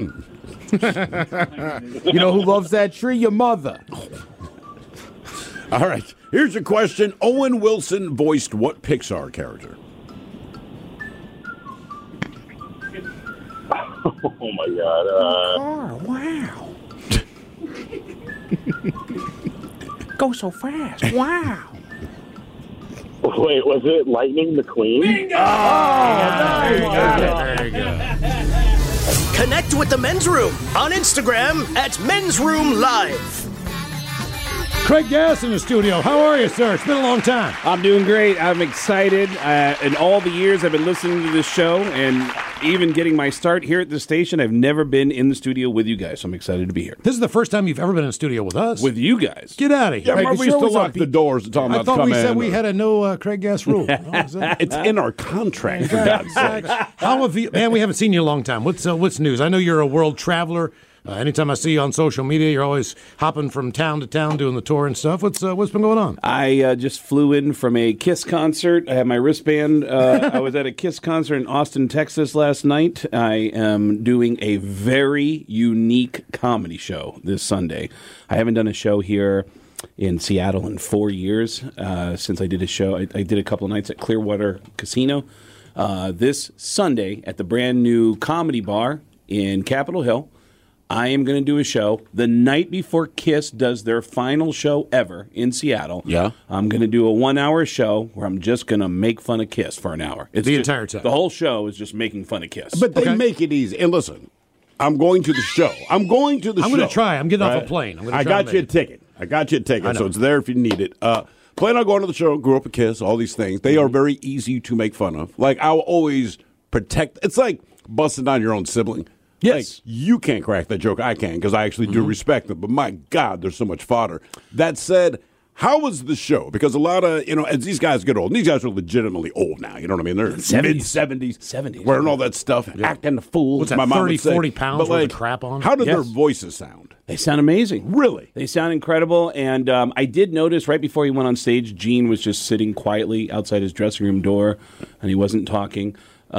You know who loves that tree? Your mother. All right. Here's your question. Owen Wilson voiced what Pixar character? Oh, my God. Oh, wow. Go so fast. Wow. Wait, was it Lightning McQueen? Bingo! There you go. Connect with the Men's Room on Instagram at Men's Room Live. Craig Gass in the studio. How are you, sir? It's been a long time. I'm doing great. I'm excited. In all the years I've been listening to this show and even getting my start here at the station, I've never been in the studio with you guys, so I'm excited to be here. This is the first time you've ever been in the studio with us. With you guys. Get out of here. Yeah, remember we used to lock the doors and tell them I not to thought come we in. said we had a no Craig Gass rule. It's in our contract, for God's sake. How have you, man, we haven't seen you in a long time. What's news? I know you're a world traveler. Anytime I see you on social media, you're always hopping from town to town doing the tour and stuff. What's been going on? I just flew in from a KISS concert. I had my wristband. I was at a KISS concert in Austin, Texas last night. I am doing a very unique comedy show this Sunday. I haven't done a show here in Seattle in 4 years since I did a show. I did a couple of nights at Clearwater Casino. This Sunday at the brand new Comedy Bar in Capitol Hill, I am going to do a show the night before KISS does their final show ever in Seattle. Yeah. I'm going to do a 1 hour show where I'm just going to make fun of KISS for an hour. It's The just- entire time. The whole show is just making fun of KISS. But they make it easy. And listen, I'm going to the show. I'm going to the show. I'm going to try. I'm getting off a plane. I'm gonna I try got to you a make it. ticket. I got you a I ticket, know. so it's there if you need it. Plan on going to the show, grew up with KISS, all these things. They are very easy to make fun of. Like, I'll always protect. It's like busting down your own sibling. Yes. Like, you can't crack that joke. I can, because I actually do respect them. But my God, there's so much fodder. That said, how was the show? Because a lot of, as these guys get old, and these guys are legitimately old now, you know what I mean? They're mid-70s, 70s, wearing all that stuff, acting the fool. What's that, my mom 30, would say. 40 pounds But, worth of crap on? How do their Yes. voices sound? They sound amazing. Really? They sound incredible. And I did notice right before he went on stage, Gene was just sitting quietly outside his dressing room door, and he wasn't talking.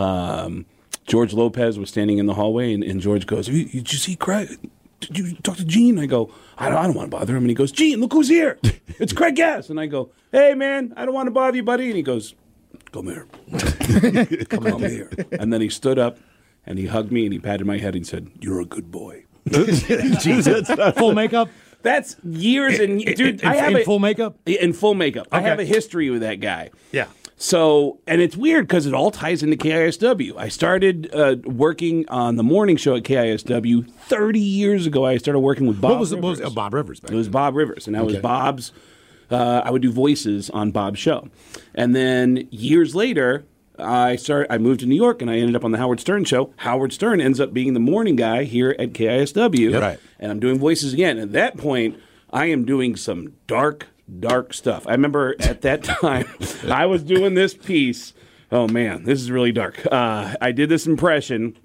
George Lopez was standing in the hallway, and George goes, did you see Craig? Did you talk to Gene? I go, I don't want to bother him. And he goes, Gene, look who's here. It's Craig Gass. And I go, hey, man, I don't want to bother you, buddy. And he goes, come here. Come here. And then he stood up, and he hugged me, and he patted my head, and he said, you're a good boy. Jesus. Full makeup? That's years and dude. I have in full makeup? In full makeup. I Okay. have a history with that guy. Yeah. So, and it's weird because it all ties into KISW. I started working on the morning show at KISW 30 years ago. I started working with Bob Rivers. Bob Rivers? It was Bob Rivers, and I was Okay. Bob's. I would do voices on Bob's show, and then years later, I moved to New York, and I ended up on the Howard Stern show. Howard Stern ends up being the morning guy here at KISW, Yep. Right. and I'm doing voices again. At that point, I am doing some dark stuff. I remember at that time, I was doing this piece. Oh man, this is really dark. I did this impression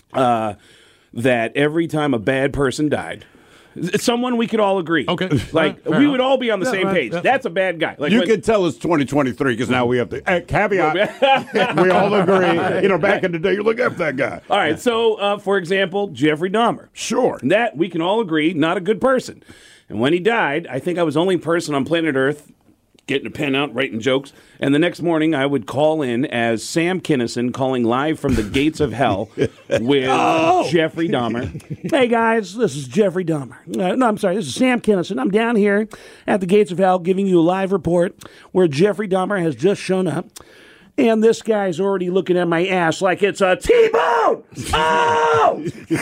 that every time a bad person died, it's someone we could all agree. Okay. Like, Fair we enough. would all be on the Yeah, same right, page. yeah. That's a bad guy. Like You when- can tell it's 2023 because now we have the caveat. We all agree. Back in the day, you look up that guy. All right, so for example, Jeffrey Dahmer. Sure. That we can all agree, not a good person. And when he died, I think I was the only person on planet Earth getting a pen out, writing jokes. And the next morning, I would call in as Sam Kinison, calling live from the gates of hell with Jeffrey Dahmer. Hey, guys, this is Jeffrey Dahmer. No, I'm sorry, this is Sam Kinison. I'm down here at the gates of hell giving you a live report where Jeffrey Dahmer has just shown up. And this guy's already looking at my ass like it's a T-bone! Oh!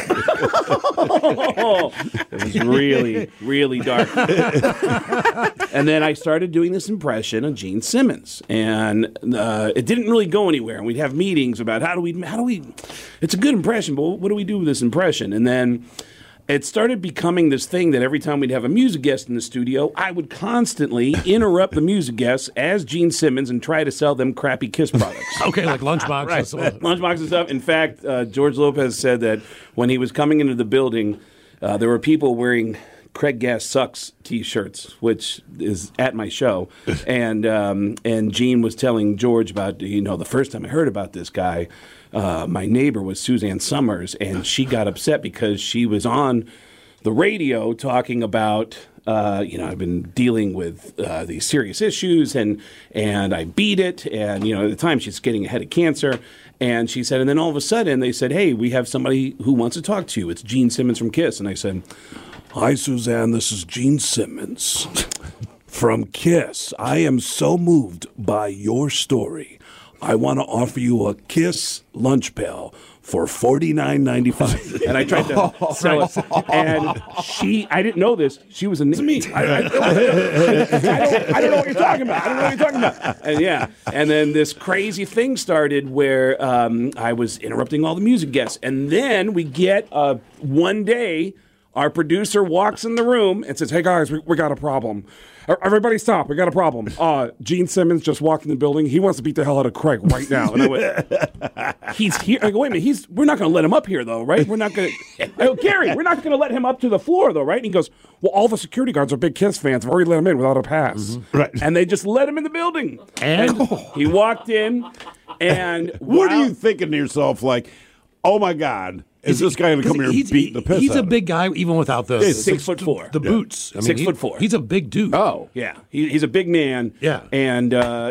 It was really, really dark. And then I started doing this impression of Gene Simmons. And it didn't really go anywhere. And we'd have meetings about how do we, it's a good impression, but what do we do with this impression? And then it started becoming this thing that every time we'd have a music guest in the studio, I would constantly interrupt the music guests as Gene Simmons and try to sell them crappy KISS products. Okay, like Lunchbox. Right. and so on. Lunchbox and stuff. In fact, George Lopez said that when he was coming into the building, there were people wearing Craig Gass Sucks T-shirts, which is at my show, and Gene was telling George about the first time I heard about this guy. My neighbor was Suzanne Summers, and she got upset because she was on the radio talking about, I've been dealing with these serious issues, and I beat it, and at the time she's getting ahead of cancer, and she said, and then all of a sudden they said, hey, we have somebody who wants to talk to you. It's Gene Simmons from KISS, and I said, hi, Suzanne, this is Gene Simmons From Kiss, I am so moved by your story. I want to offer you a Kiss lunch pail for $49.95. And I tried to sell it. And I didn't know this. She was a me. I don't know what you're talking about. And then this crazy thing started where I was interrupting all the music guests. And then we get one day, our producer walks in the room and says, "Hey guys, we got a problem. Everybody stop, we got a problem. Gene Simmons just walked in the building. He wants to beat the hell out of Craig right now." And I went, "He's here." I go, "Wait a minute, we're not going to let him up here though, right? We're not going to." I go, "Gary, we're not going to let him up to the floor though, right?" And he goes, "Well, all the security guards are big Kiss fans. I've already let him in without a pass." Right. And they just let him in the building. And he walked in, and what are you thinking to yourself like, oh my God, is this guy going to come here and beat the piss He's out a of big guy, even without the 6'4", the boots. I mean, 6'4". He's a big dude. Oh, yeah. He's a big man. Yeah. And,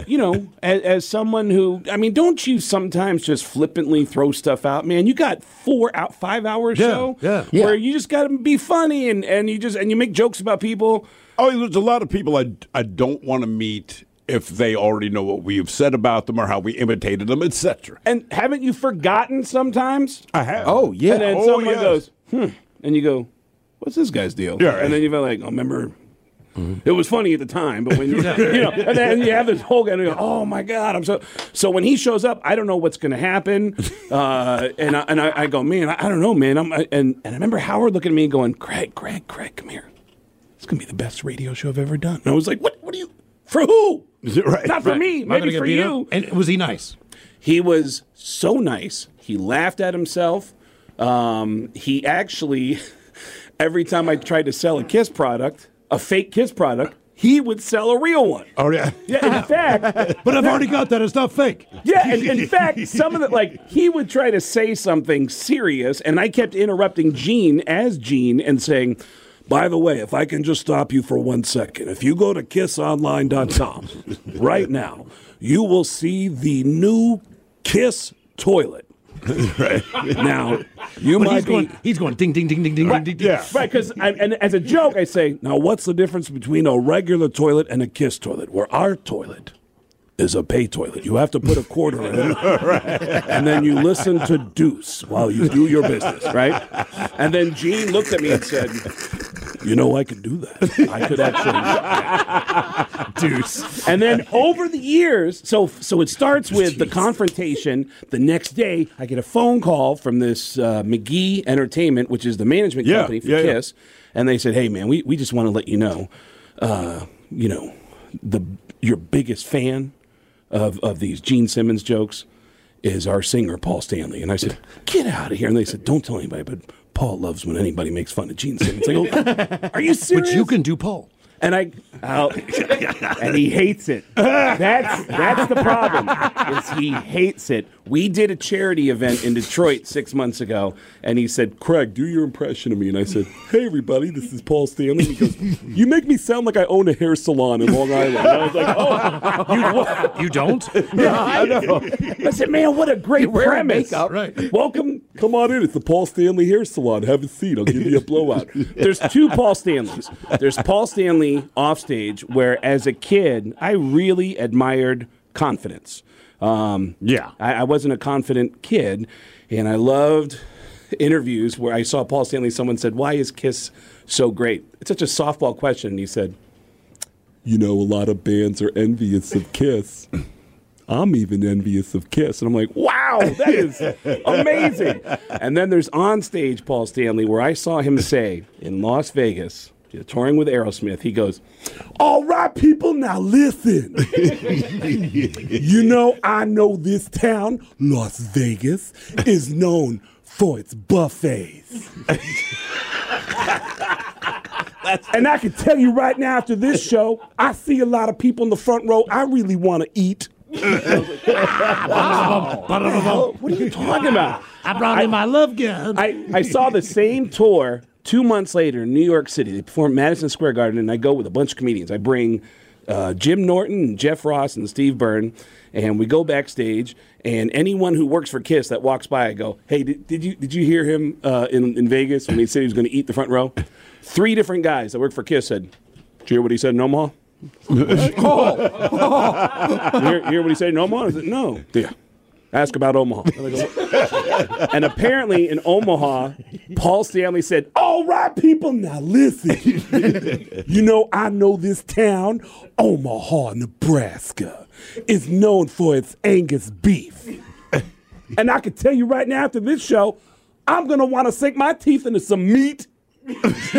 as someone who, don't you sometimes just flippantly throw stuff out? Man, you got 5 hour show where you just got to be funny and you make jokes about people. Oh, there's a lot of people I don't want to meet if they already know what we've said about them or how we imitated them, etc. And haven't you forgotten sometimes? I have. Oh, yeah. And then someone goes, and you go, "What's this guy's deal?" Yeah, right. And then you feel like, "Oh, remember, it was funny at the time, but when and then you have this whole guy, and you go, "Oh my God, I'm so." When he shows up, I don't know what's going to happen, and I go, "Man, I don't know, man." And I remember Howard looking at me and going, Craig, come here. It's going to be the best radio show I've ever done. And I was like, "What are you? For who?" Right. Not for me, maybe for you. And was he nice? He was so nice. He laughed at himself. He actually, every time I tried to sell a Kiss product, a fake Kiss product, he would sell a real one. Oh, yeah. Yeah, in fact. But I've already got that. It's not fake. Yeah, and in fact, some of the, he would try to say something serious, and I kept interrupting Gene and saying, "By the way, if I can just stop you for 1 second, if you go to kissonline.com right now, you will see the new Kiss toilet." Right. Now, he's going ding, ding, ding, ding, ding, right, ding, ding. Yeah. Right, and as a joke, I say, "Now, what's the difference between a regular toilet and a Kiss toilet? Where our toilet is a pay toilet. You have to put a quarter in, and then you listen to Deuce while you do your business, right?" And then Gene looked at me and said, "I could do that. I could actually Deuce." And then over the years, so it starts with the confrontation. The next day, I get a phone call from this McGee Entertainment, which is the management company for Kiss, and they said, "Hey, man, we just want to let you know, your biggest fan of these Gene Simmons jokes is our singer, Paul Stanley." And I said, "Get out of here." And they said, "Don't tell anybody, but Paul loves when anybody makes fun of Gene Simmons." I go, "Are you serious?" But you can do Paul. And and he hates it. That's the problem, is he hates it. We did a charity event in Detroit 6 months ago, and he said, "Craig, do your impression of me." And I said, "Hey, everybody, this is Paul Stanley." He goes, "You make me sound like I own a hair salon in Long Island." And I was like, "Oh, you don't?" Yeah, I know. I said, "Man, what a great premise." Makeup. Right. "Welcome, come on in. It's the Paul Stanley Hair Salon. Have a seat. I'll give you a blowout." There's two Paul Stanleys. There's Paul Stanley offstage, where as a kid, I really admired confidence. I wasn't a confident kid, and I loved interviews where I saw Paul Stanley, someone said, "Why is Kiss so great?" It's such a softball question, and he said, "A lot of bands are envious of Kiss. I'm even envious of Kiss." And I'm like, wow, that is amazing. And then there's onstage Paul Stanley, where I saw him say in Las Vegas, touring with Aerosmith, he goes, "All right, people, now listen. I know this town, Las Vegas, is known for its buffets. And I can tell you right now, after this show, I see a lot of people in the front row I really want to eat." Wow. What are you talking about? I brought in my love gun. I saw the same tour 2 months later in New York City. They performed at Madison Square Garden, and I go with a bunch of comedians. I bring Jim Norton and Jeff Ross and Steve Byrne, and we go backstage, and anyone who works for Kiss that walks by, I go, "Hey, did you hear him in Vegas when he said he was going to eat the front row?" 3 different guys that work for Kiss said, "Did you hear what he said in Omaha?" You hear what he said in Omaha? I said, no. Yeah. Ask about Omaha. And apparently in Omaha, Paul Stanley said, All right, people, now listen. You know, I know this town, Omaha, Nebraska, is known for its Angus beef. And I can tell you right now after this show, I'm going to want to sink my teeth into some meat. And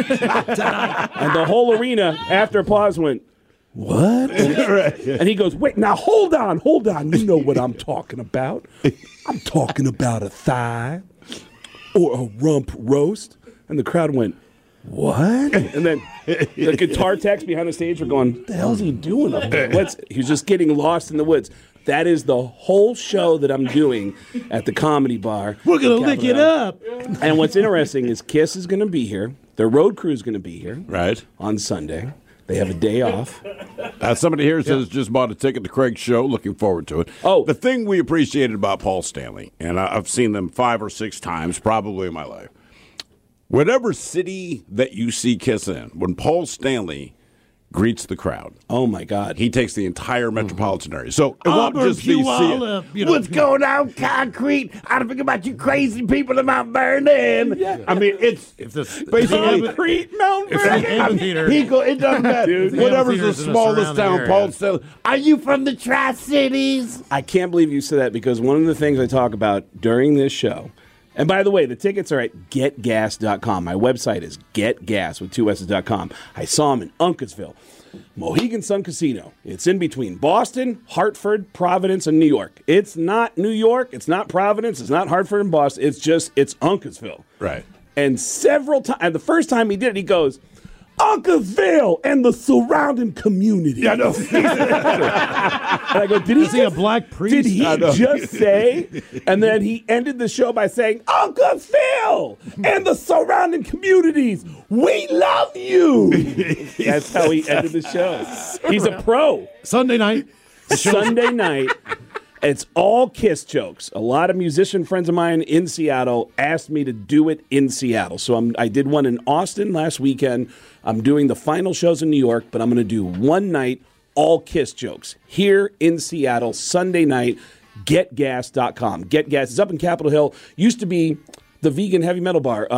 the whole arena, after applause, went, what? And he goes, wait, now hold on. You know what I'm talking about. I'm talking about a thigh or a rump roast. And the crowd went, what? And then the guitar techs behind the stage were going, what the hell's he doing up there? He was just getting lost in the woods. That is the whole show that I'm doing at the Comedy Bar. We're going to lick it up. And what's interesting is Kiss is going to be here. Their road crew is going to be here. Right. On Sunday. They have a day off. Somebody here says just bought a ticket to Craig's show. Looking forward to it. Oh, the thing we appreciated about Paul Stanley, and I've seen them 5 or 6 times probably in my life. Whatever city that you see Kiss in, when Paul Stanley greets the crowd, oh my God, he takes the entire metropolitan area. So it won't just be What's going on, Concrete? I don't think about you crazy people in Mount Vernon. Yeah. I mean, it's basically Concrete Mount Vernon. It doesn't matter. Whatever's the smallest town, Paul Stanley. Are you from the Tri-Cities? I can't believe you said that because one of the things I talk about during this show, and by the way, the tickets are at getgas.com. My website is getgas with 2 S's.com. I saw him in Uncasville, Mohegan Sun Casino. It's in between Boston, Hartford, Providence, and New York. It's not New York. It's not Providence. It's not Hartford and Boston. It's Uncasville. Right. And several times, and the first time he did it, he goes, Uncasville and the surrounding community. Yeah, no. And I go, is he a black priest? Did he just say? And then he ended the show by saying, Uncasville and the surrounding communities, we love you. That's how he ended the show. He's a pro. Sunday night. Sunday night. It's all Kiss jokes. A lot of musician friends of mine in Seattle asked me to do it in Seattle. So I did one in Austin last weekend. I'm doing the final shows in New York, but I'm going to do one night, all Kiss jokes, here in Seattle, Sunday night, getgas.com. Get Gas is up in Capitol Hill. Used to be the vegan heavy metal bar.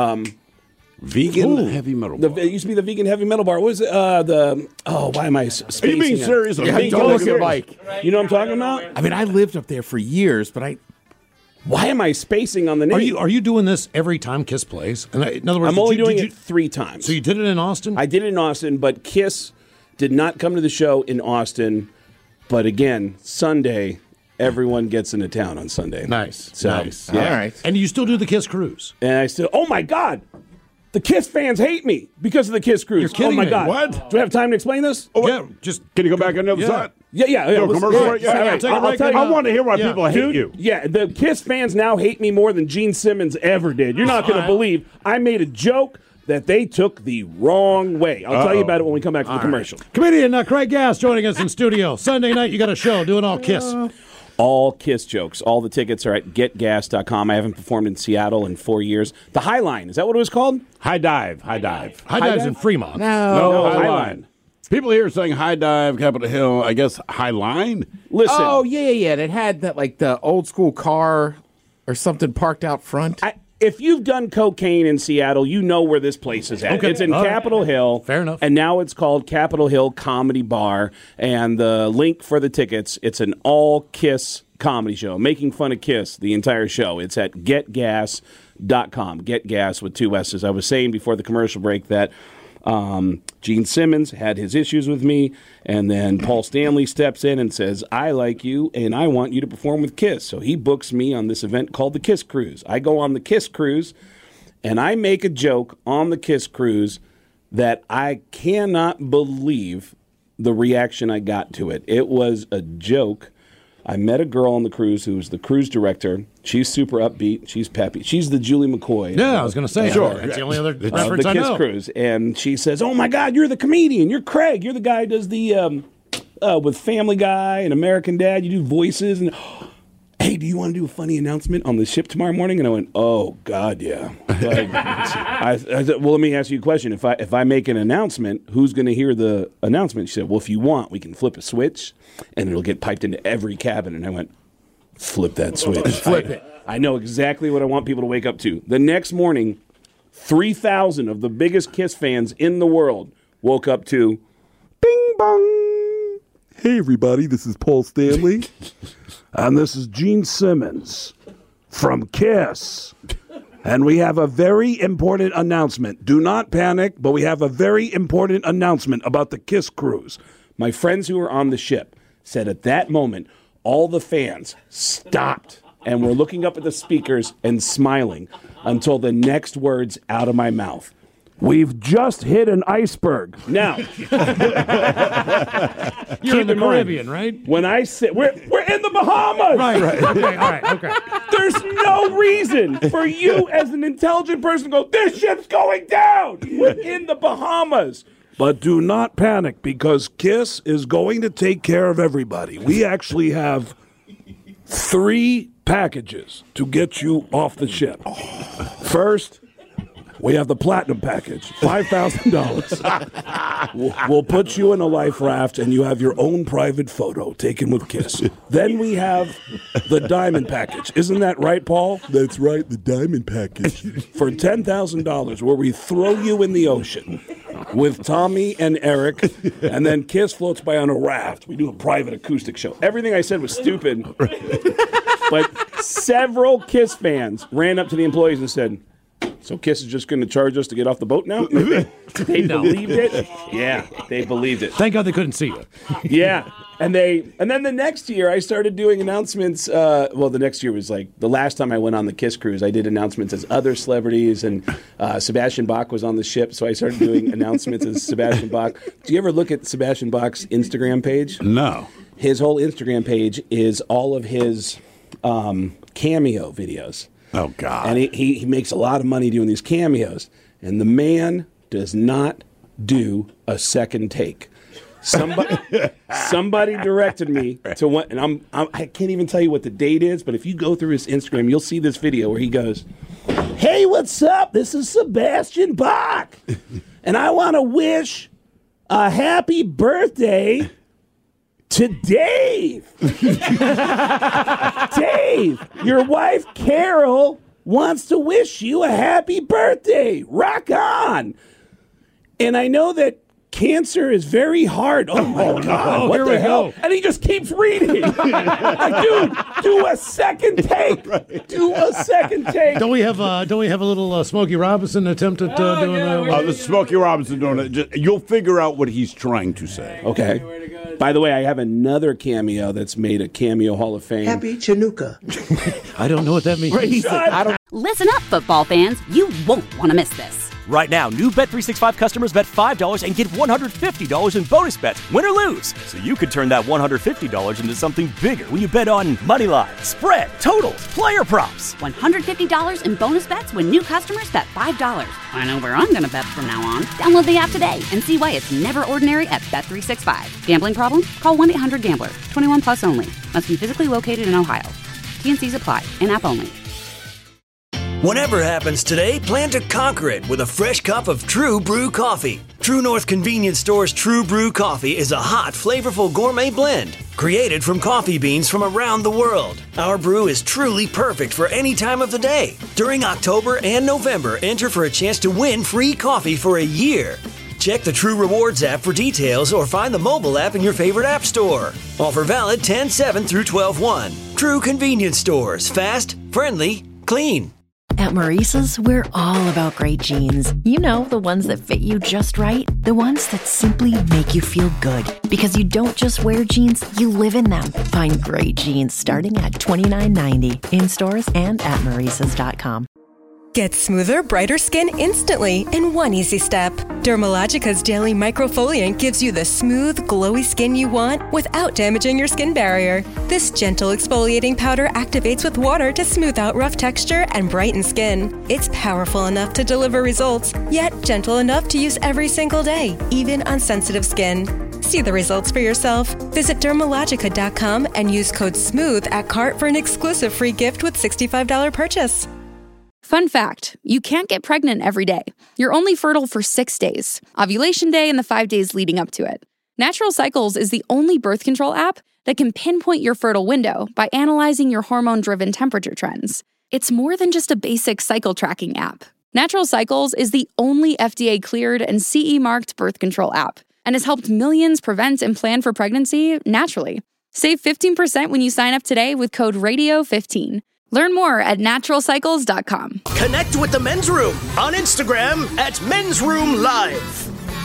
Heavy metal bar. It used to be the vegan heavy metal bar. What was it? Why am I spacing? Are you being serious? Yeah, don't look at Mike. You know what I'm talking about? I mean, I lived up there for years, but why am I spacing on the name? Are you doing this every time Kiss plays? In other words, I'm only doing it 3 times. So you did it in Austin? I did it in Austin, but Kiss did not come to the show in Austin. But again, Sunday, everyone gets into town on Sunday. Nice. So, nice. Yeah. All right. And you still do the Kiss cruise? And I still, oh my God! The Kiss fans hate me because of the Kiss cruise. You're kidding oh my me. God! What? Do I have time to explain this? Oh, yeah. Just can you go back on the other side? Yeah. No, commercial break? Yeah. All right. I'll tell you. I want to hear why people hate you. Yeah, the Kiss fans now hate me more than Gene Simmons ever did. You're not going to believe I made a joke that they took the wrong way. I'll tell you about it when we come back to the commercial. Right. Comedian Craig Gass joining us in studio. Sunday night, you got a show doing all Kiss. All Kiss jokes. All the tickets are at getgas.com. I haven't performed in Seattle in 4 years. The High Line, is that what it was called? High Dive. High Dive's in Fremont. No, High Line. People here saying High Dive, Capitol Hill. I guess High Line. Listen. Oh, yeah. It had that, like, the old school car or something parked out front. If you've done cocaine in Seattle, you know where this place is at. Okay. It's in Capitol Hill. Fair enough. And now it's called Capitol Hill Comedy Bar. And the link for the tickets, it's an all-Kiss comedy show, making fun of Kiss the entire show. It's at getgas.com. Get Gas with 2 S's. I was saying before the commercial break that Gene Simmons had his issues with me, and then Paul Stanley steps in and says, I like you, and I want you to perform with Kiss. So he books me on this event called the Kiss Cruise. I go on the Kiss Cruise, and I make a joke on the Kiss Cruise that I cannot believe the reaction I got to it. It was a joke. I met a girl on the cruise who was the cruise director. She's super upbeat. She's peppy. She's the Julie McCoy. Yeah, I was going to say. Sure. That's the only other reference the I Kiss know. Cruise. And she says, oh, my God, you're the comedian. You're Craig. You're the guy who does the, with Family Guy and American Dad. You do voices. And hey, do you want to do a funny announcement on the ship tomorrow morning? And I went, oh, God, yeah. Like, I said, well, let me ask you a question. If I make an announcement, who's going to hear the announcement? She said, well, if you want, we can flip a switch, and it'll get piped into every cabin. And I went, flip that switch. Flip it. I know exactly what I want people to wake up to. The next morning, 3,000 of the biggest Kiss fans in the world woke up to bing bong. Hey, everybody, this is Paul Stanley. And this is Gene Simmons from Kiss. And we have a very important announcement. Do not panic, but we have a very important announcement about the Kiss cruise. My friends who were on the ship said at that moment, all the fans stopped and were looking up at the speakers and smiling until the next words out of my mouth. We've just hit an iceberg. Now, You're in the Caribbean, right? When I say we're in the Bahamas, Right. Okay. All right. Okay. There's no reason for you as an intelligent person to go, this ship's going down. We're in the Bahamas. But do not panic, because Kiss is going to take care of everybody. We actually have 3 packages to get you off the ship. First, we have the platinum package, $5,000. We'll put you in a life raft, and you have your own private photo taken with Kiss. Then we have the diamond package. Isn't that right, Paul? That's right, the diamond package. For $10,000, where we throw you in the ocean with Tommy and Eric, and then Kiss floats by on a raft. We do a private acoustic show. Everything I said was stupid, but several Kiss fans ran up to the employees and said, so Kiss is just going to charge us to get off the boat now? They believed it? Yeah, they believed it. Thank God they couldn't see you. Yeah. And then the next year I started doing announcements. The next year was like the last time I went on the Kiss cruise. I did announcements as other celebrities, and Sebastian Bach was on the ship, so I started doing announcements as Sebastian Bach. Do you ever look at Sebastian Bach's Instagram page? No. His whole Instagram page is all of his cameo videos. Oh, God. And he makes a lot of money doing these cameos. And the man does not do a second take. Somebody directed me to what, and I can't even tell you what the date is, but if you go through his Instagram, you'll see this video where he goes, hey, what's up? This is Sebastian Bach. And I want to wish a happy birthday to Dave. Dave, your wife Carol wants to wish you a happy birthday. Rock on. And I know that cancer is very hard. Oh, my God. What the hell? And he just keeps reading. Like, dude, do a second take. Do a second take. Don't we have a little Smokey Robinson attempt at doing the Smokey Robinson doing it. You'll figure out what he's trying to say. Okay. By the way, I have another cameo that's made a Cameo Hall of Fame. Happy Chinooka. I don't know what that means. Listen up, football fans. You won't want to miss this. Right now, new Bet365 customers bet $5 and get $150 in bonus bets, win or lose. So you could turn that $150 into something bigger when you bet on moneyline, spread, totals, player props. $150 in bonus bets when new customers bet $5. I know where I'm going to bet from now on. Download the app today and see why it's never ordinary at Bet365. Gambling problem? Call 1-800-GAMBLER. 21 plus only. Must be physically located in Ohio. T&Cs apply. In-app only. Whatever happens today, plan to conquer it with a fresh cup of True Brew coffee. True North Convenience Store's True Brew coffee is a hot, flavorful gourmet blend created from coffee beans from around the world. Our brew is truly perfect for any time of the day. During October and November, enter for a chance to win free coffee for a year. Check the True Rewards app for details or find the mobile app in your favorite app store. Offer valid 10/7 through 12/1. True Convenience Stores. Fast, friendly, clean. At Maurice's, we're all about great jeans. You know, the ones that fit you just right. The ones that simply make you feel good. Because you don't just wear jeans, you live in them. Find great jeans starting at $29.90 in stores and at Maurices.com. Get smoother, brighter skin instantly in one easy step. Dermalogica's Daily Microfoliant gives you the smooth, glowy skin you want without damaging your skin barrier. This gentle exfoliating powder activates with water to smooth out rough texture and brighten skin. It's powerful enough to deliver results, yet gentle enough to use every single day, even on sensitive skin. See the results for yourself. Visit Dermalogica.com and use code SMOOTH at cart for an exclusive free gift with $65 purchase. Fun fact, you can't get pregnant every day. You're only fertile for 6 days, ovulation day and the 5 days leading up to it. Natural Cycles is the only birth control app that can pinpoint your fertile window by analyzing your hormone-driven temperature trends. It's more than just a basic cycle tracking app. Natural Cycles is the only FDA-cleared and CE-marked birth control app and has helped millions prevent and plan for pregnancy naturally. Save 15% when you sign up today with code RADIO15. Learn more at naturalcycles.com. Connect with the Men's Room on Instagram at Men's Room Live.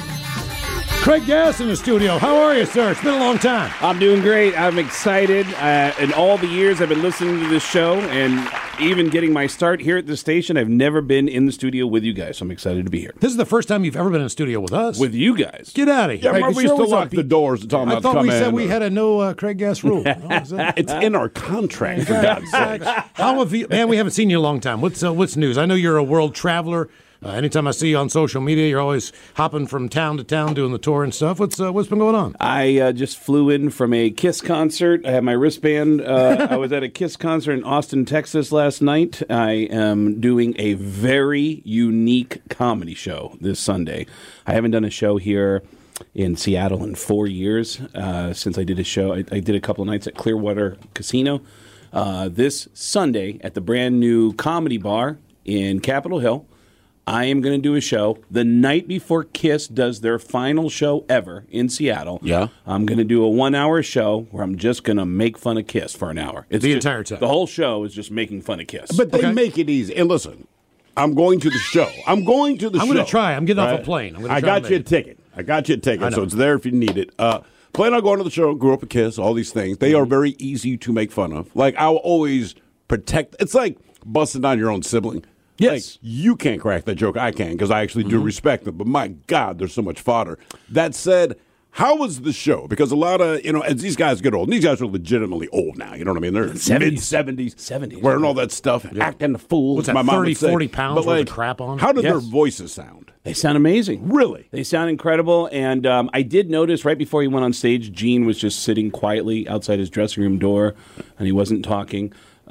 Craig Gass in the studio. How are you, sir? It's been a long time. I'm doing great. I'm excited. In all the years I've been listening to this show and even getting my start here at the station, I've never been in the studio with you guys, so I'm excited to be here. This is the first time you've ever been in the studio with us. With you guys. Get out of here. Yeah, remember we used to lock the doors and tell them I not to thought come we in. said we had a no Craig Gass rule. It's in our contract, for God's sake. How have you, man, we haven't seen you in a long time. What's news? I know you're a world traveler. Anytime I see you on social media, you're always hopping from town to town doing the tour and stuff. What's been going on? I just flew in from a KISS concert. I had my wristband. I was at a KISS concert in Austin, Texas last night. I am doing a very unique comedy show this Sunday. I haven't done a show here in Seattle in 4 years since I did a show. I did a couple of nights at Clearwater Casino. This Sunday at the brand new Comedy Bar in Capitol Hill, I am going to do a show the night before KISS does their final show ever in Seattle. Yeah. I'm going to do a 1 hour show where I'm just going to make fun of KISS for an hour. It's the just, entire time. The whole show is just making fun of KISS. But they make it easy. And listen, I'm going to the show. I'm going to to try. I'm getting off a plane. I got you a ticket. So it's there if you need it. Plan on going to the show, grew up a KISS, all these things. They are very easy to make fun of. Like, I will always protect. It's like busting down your own sibling. Yes. Like, you can't crack that joke. I can because I actually do respect them. But my God, there's so much fodder. That said, how was the show? Because a lot of, as these guys get old, and these guys are legitimately old now, you know what I mean? They're mid-70s, wearing all that stuff, acting the fool. What's that, my mom 30, would say. 40 pounds But, worth like, of crap on? How did their voices sound? They sound amazing. Really? They sound incredible. And I did notice right before he went on stage, Gene was just sitting quietly outside his dressing room door, and he wasn't talking.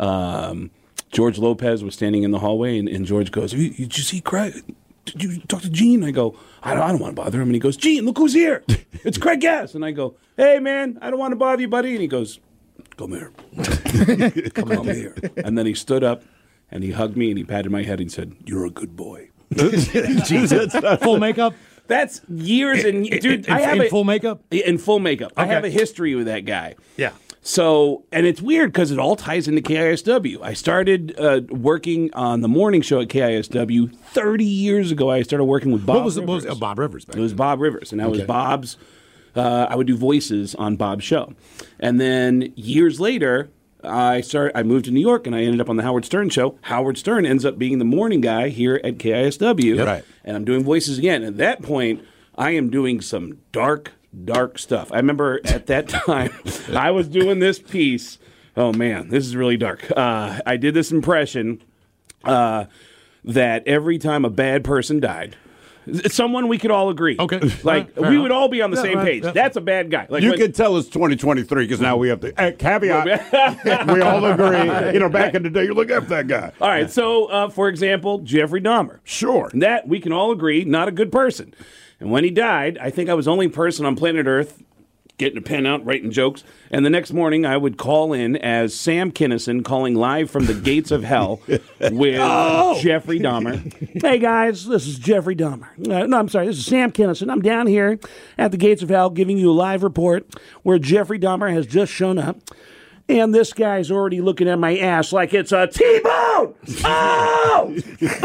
George Lopez was standing in the hallway, and George goes, Did you see Craig? Did you talk to Gene? I go, I don't want to bother him. And he goes, Gene, look who's here. It's Craig Gass. And I go, hey, man, I don't want to bother you, buddy. And he goes, come here. Come here. And then he stood up, and he hugged me, and he patted my head and said, you're a good boy. Jesus. Full makeup? That's years and dude. In full makeup? In full makeup. Okay. I have a history with that guy. Yeah. So, and it's weird because it all ties into KISW. I started working on the morning show at KISW 30 years ago. I started working with Bob Rivers. What was Bob Rivers back It was Bob Rivers, and that was Bob's. I would do voices on Bob's show. And then years later, I moved to New York, and I ended up on the Howard Stern show. Howard Stern ends up being the morning guy here at KISW. Yep. Right. And I'm doing voices again. At that point, I am doing some dark stuff. I remember at that time, I was doing this piece. Oh, man, this is really dark. I did this impression that every time a bad person died, someone we could all agree. Okay. Like, we would all be on the same page. That's a bad guy. Like You can tell it's 2023 because now we have the caveat. We all agree. Back in the day, you look after that guy. All right. So, for example, Jeffrey Dahmer. Sure. That we can all agree, not a good person. And when he died, I think I was the only person on planet Earth getting a pen out, writing jokes. And the next morning, I would call in as Sam Kinison, calling live from the gates of hell with Jeffrey Dahmer. Hey, guys, this is Jeffrey Dahmer. No, I'm sorry, this is Sam Kinison. I'm down here at the gates of hell giving you a live report where Jeffrey Dahmer has just shown up. And this guy's already looking at my ass like it's a T-bone! Oh!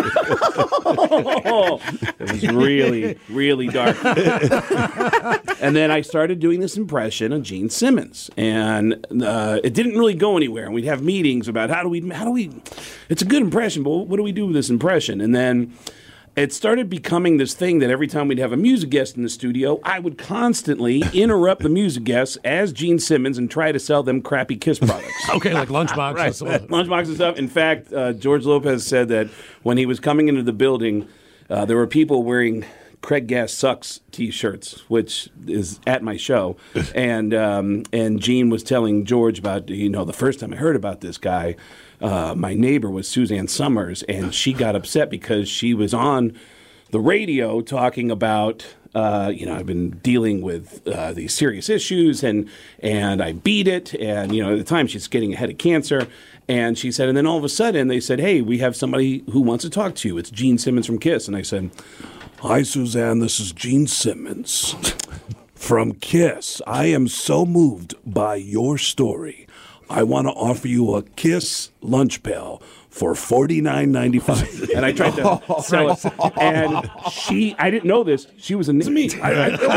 It was really, really dark. And then I started doing this impression of Gene Simmons. And it didn't really go anywhere. And we'd have meetings about how do we, it's a good impression, but what do we do with this impression? And then it started becoming this thing that every time we'd have a music guest in the studio, I would constantly interrupt the music guests as Gene Simmons and try to sell them crappy KISS products. Okay, like Lunchbox. Right. Lunchbox and stuff. In fact, George Lopez said that when he was coming into the building, there were people wearing Craig Gass Sucks T-shirts, which is at my show, and Gene was telling George about, the first time I heard about this guy, my neighbor was Suzanne Summers, and she got upset because she was on the radio talking about, I've been dealing with these serious issues, and I beat it, and at the time she's getting ahead of cancer. And she said, and then all of a sudden they said, hey, we have somebody who wants to talk to you. It's Gene Simmons from KISS. And I said, hi, Suzanne, this is Gene Simmons from KISS. I am so moved by your story. I want to offer you a KISS lunch pail for $49.95. And I tried to sell it. And I didn't know this. She was a me. I don't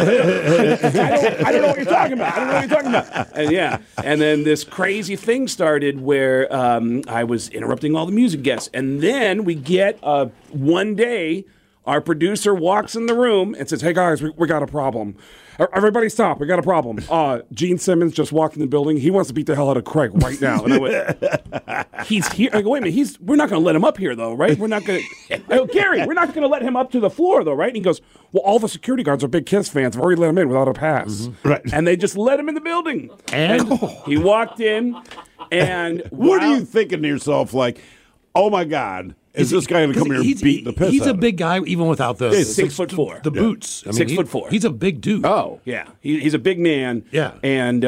know what you're talking about. And then this crazy thing started where I was interrupting all the music guests. And then we get one day, our producer walks in the room and says, hey, guys, we got a problem. Everybody stop. We got a problem. Gene Simmons just walked in the building. He wants to beat the hell out of Craig right now. And I went, he's here. I go, wait a minute. We're not going to let him up here, though, right? We're not going to. I go, Gary, we're not going to let him up to the floor, though, right? And he goes, well, all the security guards are big KISS fans. I've already let him in without a pass. Mm-hmm. Right. And they just let him in the building. And he walked in. And what are you thinking to yourself, like, oh, my God. Is this guy going to come here and beat the piss He's out a of big guy, even without the 6'4". The boots. I mean, 6'4". He's a big dude. Oh, yeah. He's a big man. Yeah. And,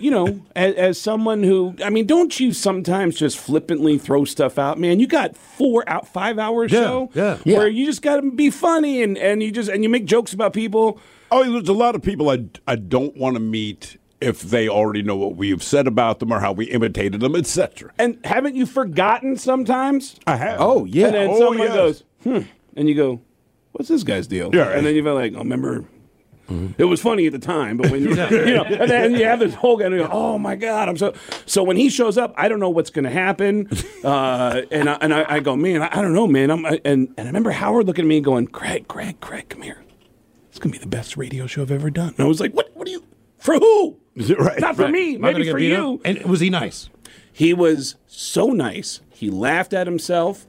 as someone who, don't you sometimes just flippantly throw stuff out? Man, you got 5 hour show where you just got to be funny and you make jokes about people. Oh, there's a lot of people I don't want to meet if they already know what we've said about them or how we imitated them, etc. And haven't you forgotten sometimes? I have. Oh, yeah. And then someone goes, and you go, what's this guy's deal? Yeah, right. And then you feel like, remember, it was funny at the time, but when and then you have this whole guy, and you go, oh my God, I'm so when he shows up, I don't know what's going to happen, and I go, man, I don't know, man, and I remember Howard looking at me and going, Craig, come here, it's going to be the best radio show I've ever done. And I was like, what are you, for who? Is it right? Not for me, maybe for you. And was he nice? He was so nice. He laughed at himself.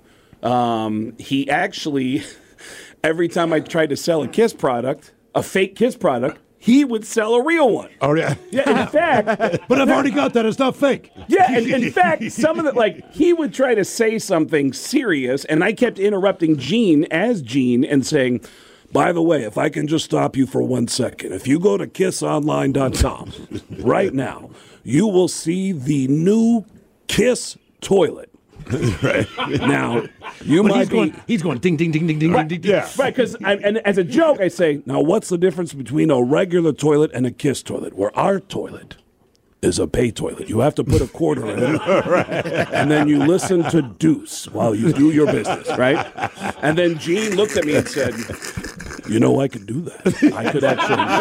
He actually, every time I tried to sell a KISS product, a fake KISS product, he would sell a real one. Oh, yeah. Yeah, in fact. But I've already got that. It's not fake. Yeah, and in fact, some of it, he would try to say something serious, and I kept interrupting Gene as Gene and saying, by the way, if I can just stop you for 1 second, if you go to kissonline.com right now, you will see the new KISS toilet. Right. Now, he's going ding, ding, ding, ding, ding, right, ding, ding. Yeah. Right, because and as a joke, I say, now what's the difference between a regular toilet and a KISS toilet? Where our toilet is a pay toilet. You have to put a quarter in, and then you listen to Deuce while you do your business, right? And then Gene looked at me and said, I could do that. I could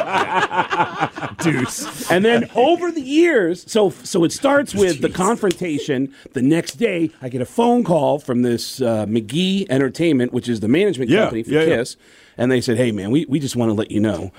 actually Deuce. And then over the years, so it starts with the confrontation. The next day, I get a phone call from this McGee Entertainment, which is the management company for KISS, and they said, hey, man, we just want to let you know,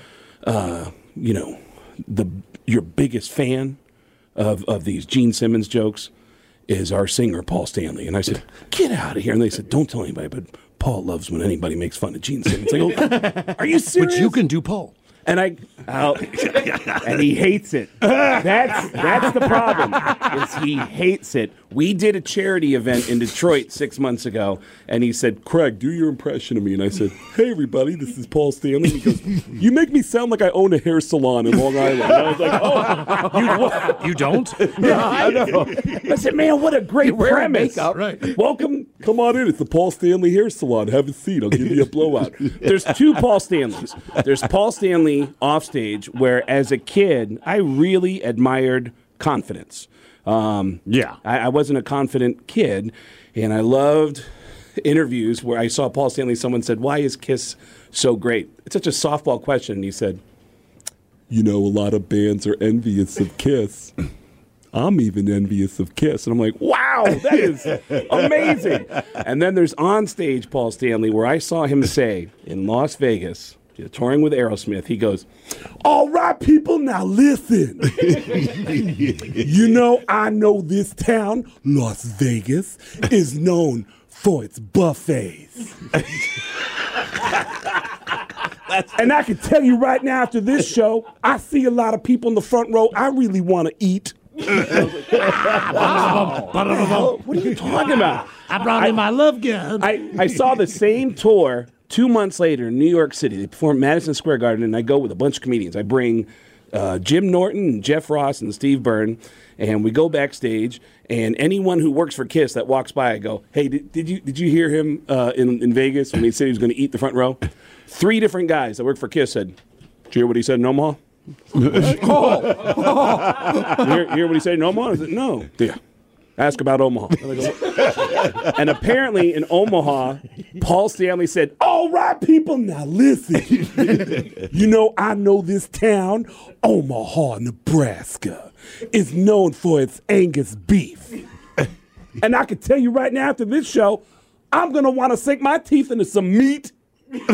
your biggest fan of these Gene Simmons jokes is our singer, Paul Stanley. And I said, get out of here. And they said, don't tell anybody, but Paul loves when anybody makes fun of Gene Simmons. I go, are you serious? But you can do Paul. And and he hates it. That's the problem. Is he hates it. We did a charity event in Detroit 6 months ago, and he said, Craig, do your impression of me. And I said, hey, everybody, this is Paul Stanley. And he goes, you make me sound like I own a hair salon in Long Island. And I was like, oh, you don't? Yeah, I know. I said, man, what a great premise. Makeup. Right. Welcome. Come on in. It's the Paul Stanley Hair Salon. Have a seat. I'll give you a blowout. There's two Paul Stanleys. There's Paul Stanley off stage, where as a kid, I really admired confidence. I wasn't a confident kid, and I loved interviews where I saw Paul Stanley. Someone said, why is KISS so great? It's such a softball question. And he said, a lot of bands are envious of KISS. I'm even envious of KISS. And I'm like, wow, that is amazing. And then there's on stage Paul Stanley, where I saw him say in Las Vegas, touring with Aerosmith, he goes, all right, people, now listen. I know this town, Las Vegas, is known for its buffets. And I can tell you right now after this show, I see a lot of people in the front row I really want to eat. What are you talking about? I brought in my love gun. I saw the same tour 2 months later in New York City. They performed Madison Square Garden, and I go with a bunch of comedians. I bring Jim Norton, and Jeff Ross, and Steve Byrne, and we go backstage. And anyone who works for Kiss that walks by, I go, "Hey, did you hear him in Vegas when he said he was going to eat the front row?" 3 different guys that work for Kiss said, "Did you hear what he said in Omaha?" You hear what he said in Omaha? I said, "No." Yeah. Ask about Omaha. And apparently in Omaha, Paul Stanley said, "All right, people, now listen. You know, I know this town, Omaha, Nebraska, is known for its Angus beef. And I can tell you right now after this show, I'm going to want to sink my teeth into some meat." And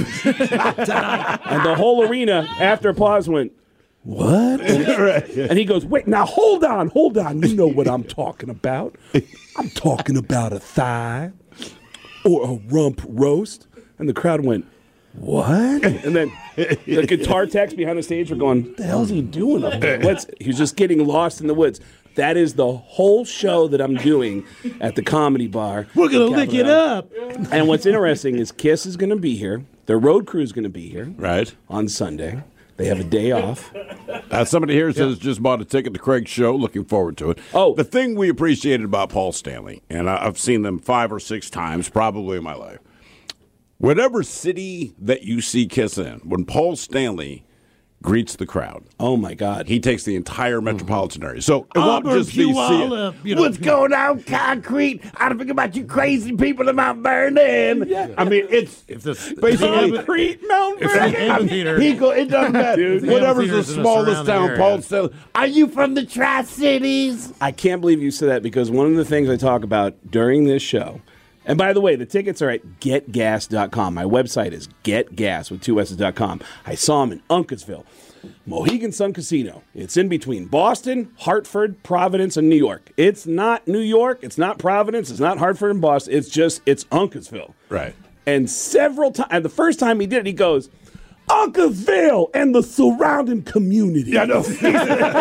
the whole arena, after applause, went, "What?" And he goes, "Wait, now hold on. You know what I'm talking about. I'm talking about a thigh or a rump roast." And the crowd went, "What?" And then the guitar techs behind the stage were going, "What the hell's he doing up there?" He was just getting lost in the woods. That is the whole show that I'm doing at the Comedy Bar. We're going to lick it up. And what's interesting is Kiss is going to be here. Their road crew is going to be here. Right. On Sunday. They have a day off. Somebody here says just bought a ticket to Craig's show. Looking forward to it. Oh, the thing we appreciated about Paul Stanley, and I've seen them 5 or 6 times probably in my life. Whatever city that you see Kiss in, when Paul Stanley greets the crowd, oh my God, he takes the entire metropolitan area. So it won't just be Puyallup, what's going on, concrete? I don't think about you crazy people in Mount Vernon. Yeah. I mean, it's basically concrete Mount Vernon. It doesn't matter. Dude, whatever's the smallest town, Paul Stanley. Are you from the Tri-Cities? I can't believe you said that, because one of the things I talk about during this show, and by the way, the tickets are at getgas.com. My website is getgas with 2 S's.com. I saw him in Uncasville, Mohegan Sun Casino. It's in between Boston, Hartford, Providence, and New York. It's not New York. It's not Providence. It's not Hartford and Boston. It's Uncasville. Right. And several times, and the first time he did it, he goes, "Uncasville and the surrounding community." Yeah, no. And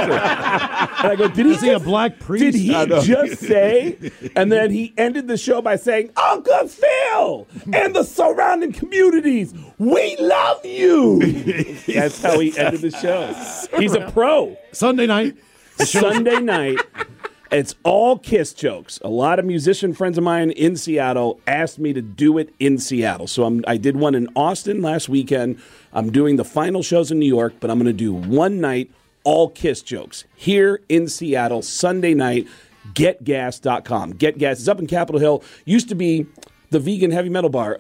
I go, Is he a black priest? Did he just say? And then he ended the show by saying, "Uncasville and the surrounding communities, we love you." That's how he ended the show. He's a pro. Sunday night. Sunday night. It's all Kiss jokes. A lot of musician friends of mine in Seattle asked me to do it in Seattle. So I did one in Austin last weekend. I'm doing the final shows in New York, but I'm going to do one night, all Kiss jokes, here in Seattle, Sunday night, getgas.com. Get Gas. It's up in Capitol Hill. Used to be the vegan heavy metal bar.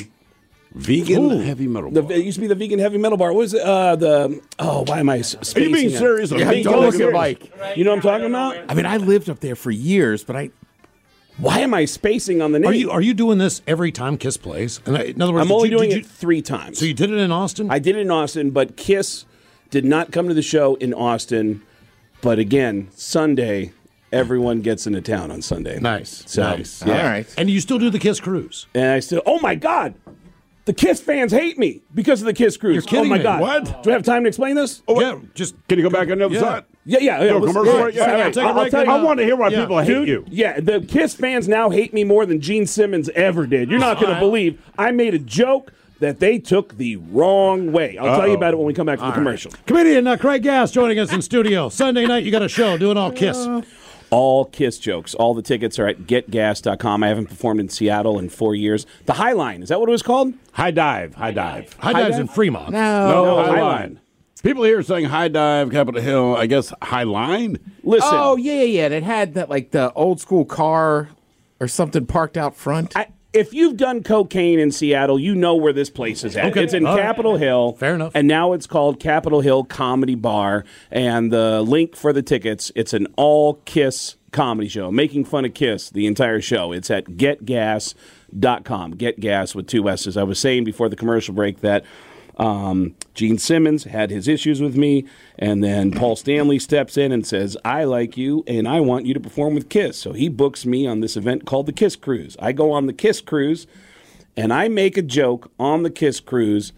Heavy metal bar. It used to be the vegan heavy metal bar. What was it? Why am I spacing? Are you being serious? Yeah, don't look at Mike. You know what I'm talking about? I mean, I lived up there for years, but Why am I spacing on the name? Are you doing this every time Kiss plays? In other words, I'm only doing it 3 times. So you did it in Austin? I did it in Austin, but Kiss did not come to the show in Austin. But again, Sunday, everyone gets into town on Sunday. Nice. So, nice. Yeah. All right. And you still do the Kiss cruise? And I still, oh my God. The Kiss fans hate me because of the Kiss cruise. You're kidding Oh my me. God. What? Do I have time to explain this? Oh, yeah. Just can you go back on the other side? Yeah. No, Let's- commercial yeah, break? yeah, Yeah, right. take a I'll break tell and you. I want to hear why people hate Dude, you. Yeah, the Kiss fans now hate me more than Gene Simmons ever did. You're not going to believe I made a joke that they took the wrong way. I'll tell you about it when we come back from the commercial. Comedian Craig Gass joining us in studio. Sunday night, you got a show doing all Kiss. All Kiss jokes. All the tickets are at getgas.com. I haven't performed in Seattle in 4 years. The High Line, is that what it was called? High Dive. High Dive. High Dive's in Fremont. No, High High Line. Line. People here are saying High Dive, Capitol Hill. I guess High Line. Listen. Oh, yeah. It had that, like, the old school car or something parked out front. If you've done cocaine in Seattle, you know where this place is at. Okay. It's in All right. Capitol Hill. Fair enough. And now it's called Capitol Hill Comedy Bar. And the link for the tickets, it's an all Kiss comedy show, making fun of Kiss the entire show. It's at getgas.com. Get Gas with 2 S's. I was saying before the commercial break that Gene Simmons had his issues with me, and then Paul Stanley steps in and says, "I like you, and I want you to perform with Kiss." So he books me on this event called the Kiss Cruise. I go on the Kiss Cruise, and I make a joke on the Kiss Cruise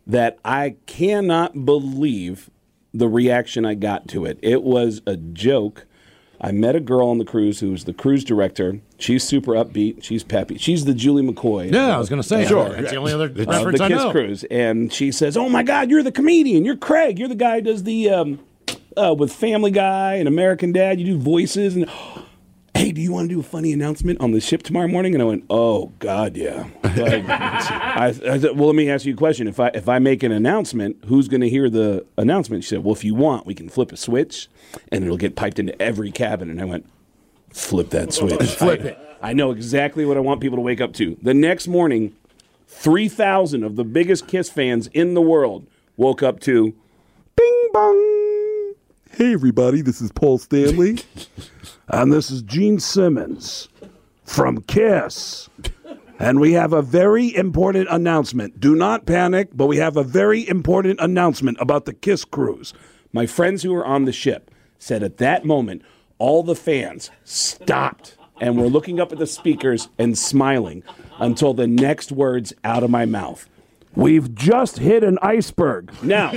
that I cannot believe the reaction I got to it. It was a joke. I met a girl on the cruise who was the cruise director. She's super upbeat. She's peppy. She's the Julie McCoy. Yeah, I was going to say. Sure. That's the only other reference the I Kiss know. Cruise. And she says, "Oh, my God, you're the comedian. You're Craig. You're the guy who does the, with Family Guy and American Dad. You do voices. And hey, do you want to do a funny announcement on the ship tomorrow morning?" And I went, "Oh, God, yeah." Like, I said, "Well, let me ask you a question. If I make an announcement, who's going to hear the announcement?" She said, "Well, if you want, we can flip a switch, and it'll get piped into every cabin." And I went, "Flip that switch. Flip it. I know exactly what I want people to wake up to." The next morning, 3,000 of the biggest Kiss fans in the world woke up to bing bong. Hey, everybody, this is Paul Stanley. And this is Gene Simmons from Kiss. And we have a very important announcement. Do not panic, but we have a very important announcement about the Kiss Cruise. My friends who were on the ship said at that moment, all the fans stopped and were looking up at the speakers and smiling until the next words out of my mouth. We've just hit an iceberg. Now,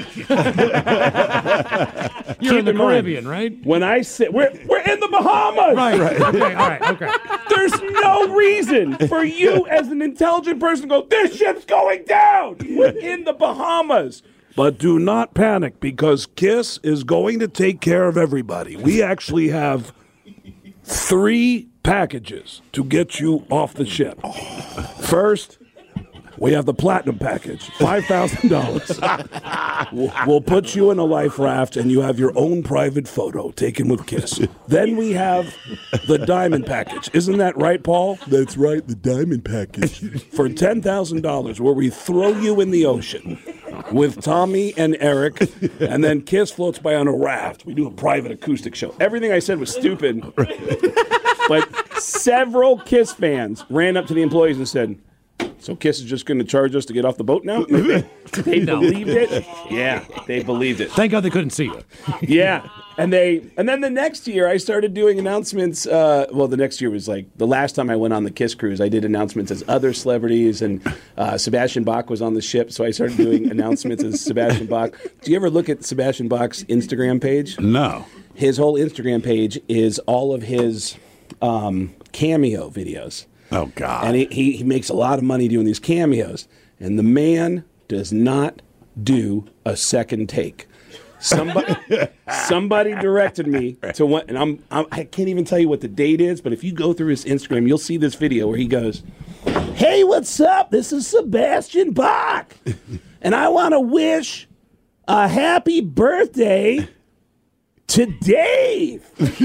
You're in the Caribbean, right? When I say we're in the Bahamas, Right. Okay. All right. Okay. There's no reason for you as an intelligent person to go, "This ship's going down." We're in the Bahamas. But do not panic, because Kiss is going to take care of everybody. We actually have 3 packages to get you off the ship. First, we have the platinum package, $5,000. We'll put you in a life raft, and you have your own private photo taken with Kiss. Then we have the diamond package. Isn't that right, Paul? That's right, the diamond package. For $10,000, where we throw you in the ocean with Tommy and Eric, and then Kiss floats by on a raft. We do a private acoustic show. Everything I said was stupid, but several Kiss fans ran up to the employees and said, "So Kiss is just going to charge us to get off the boat now?" They believed it. Yeah, they believed it. Thank God they couldn't see you. Yeah, and then the next year I started doing announcements. The next year was like the last time I went on the Kiss cruise. I did announcements as other celebrities, and Sebastian Bach was on the ship, so I started doing announcements as Sebastian Bach. Do you ever look at Sebastian Bach's Instagram page? No. His whole Instagram page is all of his cameo videos. Oh, God. And he makes a lot of money doing these cameos. And the man does not do a second take. Somebody directed me to what, and I can't even tell you what the date is, but if you go through his Instagram, you'll see this video where he goes, "Hey, what's up? This is Sebastian Bach. And I want to wish a happy birthday to Dave.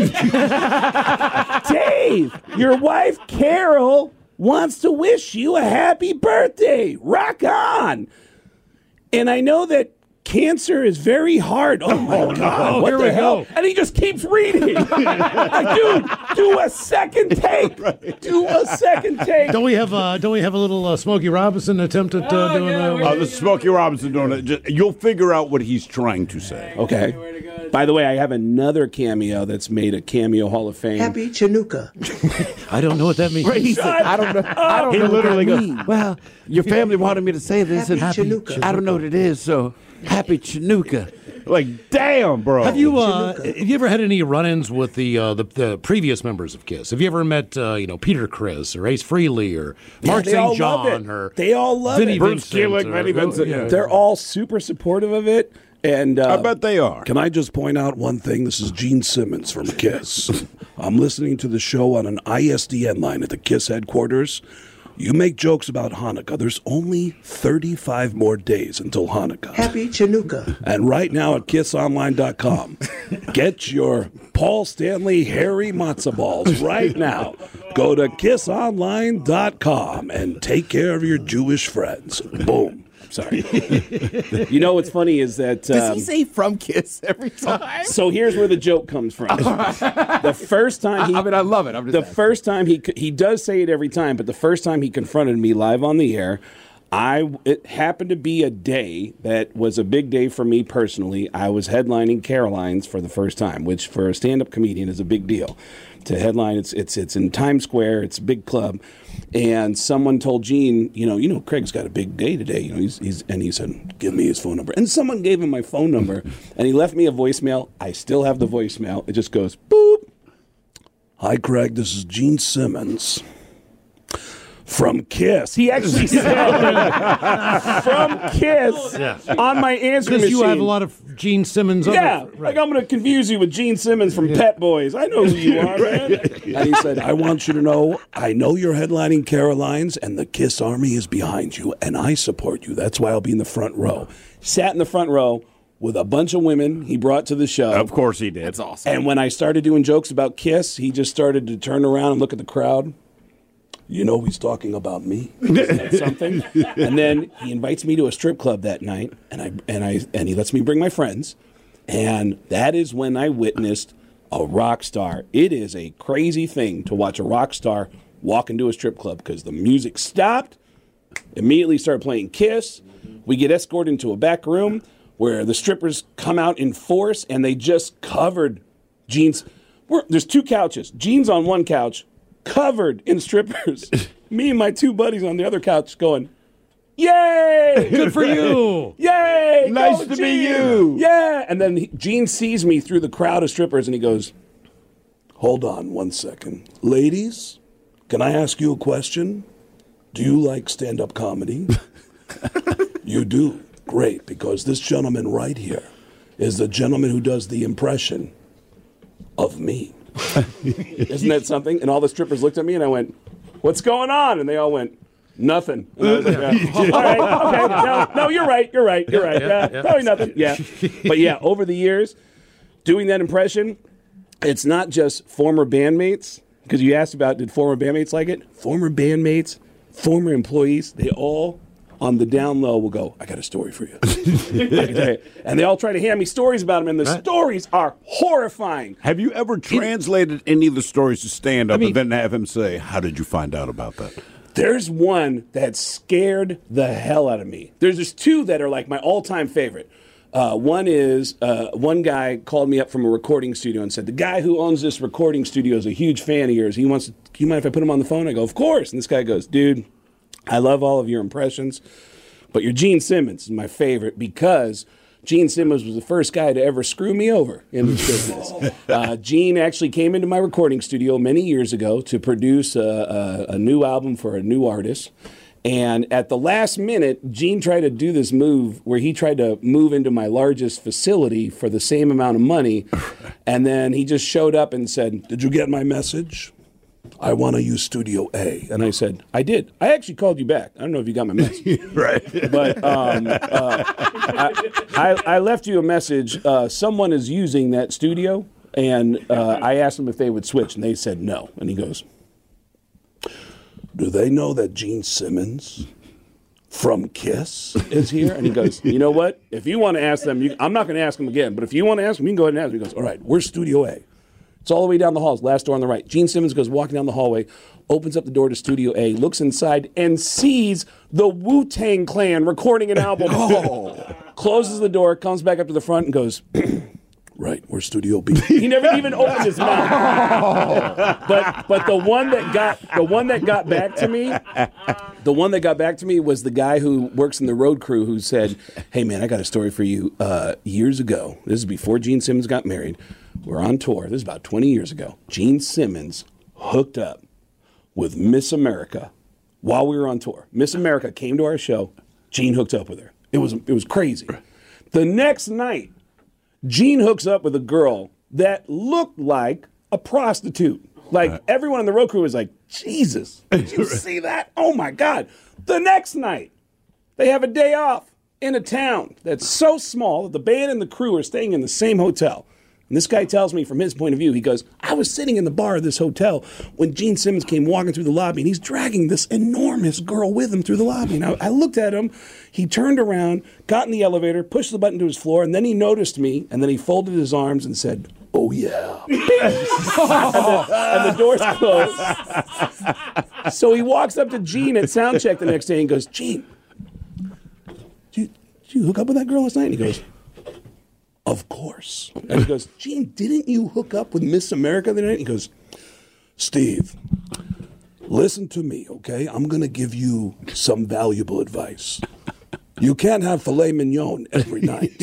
Dave, your wife Carol wants to wish you a happy birthday. Rock on." And I know that cancer is very hard. Oh my God! What the hell? And he just keeps reading. Like, dude, do a second take. Do a second take. Don't we have a little Smokey Robinson attempt at doing that? This is Smokey Robinson doing it. You'll figure out what he's trying to say. Okay. By the way, I have another cameo that's made a Cameo Hall of Fame. Happy Chinooka. I don't know what that means. He said, I don't know. I don't He know literally what that goes, means. Well, your family wanted me to say this, and Happy Chinooka. I don't know what it is. So happy Chinooka. Like, damn, bro. Have you ever had any run-ins with the previous members of Kiss? Have you ever met Peter Criss or Ace Frehley or Mark St. John or they all love Vinnie it. Bruce Vincent Kulick, Vinnie Vincent. Yeah. They're all super supportive of it. And I bet they are. Can I just point out one thing? This is Gene Simmons from Kiss. I'm listening to the show on an ISDN line at the Kiss headquarters. You make jokes about Hanukkah. There's only 35 more days until Hanukkah. Happy Chinooka. And right now at KissOnline.com, get your Paul Stanley hairy matzo balls right now. Go to KissOnline.com and take care of your Jewish friends. Boom. Sorry. You know what's funny is that... Does he say from Kiss every time? So here's where the joke comes from. The first time I love it. First time he does say it every time, but the first time he confronted me live on the air, It happened to be a day that was a big day for me personally. I was headlining Caroline's for the first time, which for a stand-up comedian is a big deal. To headline, it's in Times Square. It's a big club, and someone told Gene, Craig's got a big day today. And he said, give me his phone number. And someone gave him my phone number, and he left me a voicemail. I still have the voicemail. It just goes boop. Hi, Craig. This is Gene Simmons. From Kiss. He actually said from Kiss on my answering machine. Because you have a lot of Gene Simmons. Like I'm going to confuse you with Gene Simmons from Pet Boys. I know who you are, man. And he said, I want you to know, I know you're headlining Caroline's, and the Kiss Army is behind you, and I support you. That's why I'll be in the front row. Sat in the front row with a bunch of women he brought to the show. Of course he did. That's awesome. And when I started doing jokes about Kiss, he just started to turn around and look at the crowd. He's talking about me. Something. And then he invites me to a strip club that night, and he lets me bring my friends. And that is when I witnessed a rock star. It is a crazy thing to watch a rock star walk into a strip club because the music stopped, immediately started playing Kiss. We get escorted into a back room where the strippers come out in force, and they just covered Gene's. There's 2 couches. Gene's on one couch, covered in strippers. Me and my 2 buddies on the other couch going, yay! Good for you! Yay! Nice Go, to Gene! be you! Yeah! And then Gene sees me through the crowd of strippers and he goes, hold on 1 second. Ladies, can I ask you a question? Do you like stand-up comedy? You do. Great, because this gentleman right here is the gentleman who does the impression of me. Isn't that something? And all the strippers looked at me and I went, what's going on? And they all went, nothing. And I was like, all right, okay. No, you're right. Yeah, probably nothing. Yeah. But yeah, over the years, doing that impression, it's not just former bandmates, because you asked about did former bandmates like it? Former bandmates, former employees, they all on the down low will go, I got a story for you. I can tell you. And they all try to hand me stories about them, and the stories are horrifying. Have you ever translated any of the stories to stand-up and then have him say, how did you find out about that? There's one that scared the hell out of me. There's just 2 that are like my all-time favorite. One is one guy called me up from a recording studio and said, the guy who owns this recording studio is a huge fan of yours. Do you mind if I put him on the phone? I go, of course. And this guy goes, dude, I love all of your impressions, but your Gene Simmons is my favorite because Gene Simmons was the first guy to ever screw me over in this business. Gene actually came into my recording studio many years ago to produce a new album for a new artist. And at the last minute, Gene tried to do this move where he tried to move into my largest facility for the same amount of money. And then he just showed up and said, did you get my message? I want to use Studio A. And I said, I did. I actually called you back. I don't know if you got my message. Right. But I left you a message. Someone is using that studio, and I asked them if they would switch, and they said no. And he goes, do they know that Gene Simmons from Kiss is here? And he goes, you know what? If you want to ask them, I'm not going to ask them again, but if you want to ask them, you can go ahead and ask them. He goes, all right, where's Studio A? It's all the way down the hall. It's last door on the right. Gene Simmons goes walking down the hallway, opens up the door to Studio A, looks inside, and sees the Wu-Tang Clan recording an album. Closes the door, comes back up to the front, and goes, right, we're Studio B. He never even opened his mouth. But the one that got back to me was the guy who works in the road crew who said, hey man, I got a story for you. Years ago, this is before Gene Simmons got married. We're on tour. This is about 20 years ago. Gene Simmons hooked up with Miss America while we were on tour. Miss America came to our show. Gene hooked up with her. It was crazy. The next night, Gene hooks up with a girl that looked like a prostitute. Like, everyone in the road crew was like, Jesus, did you see that? Oh, my God. The next night, they have a day off in a town that's so small that the band and the crew are staying in the same hotel. And this guy tells me from his point of view, he goes, I was sitting in the bar of this hotel when Gene Simmons came walking through the lobby, and he's dragging this enormous girl with him through the lobby. And I looked at him. He turned around, got in the elevator, pushed the button to his floor, and then he noticed me, and then he folded his arms and said, oh, yeah. and the doors closed. So he walks up to Gene at sound check the next day and goes, Gene, did you hook up with that girl last night? And he goes, of course. And he goes, Gene, didn't you hook up with Miss America the other night? He goes, Steve, listen to me, okay? I'm going to give you some valuable advice. You can't have filet mignon every night.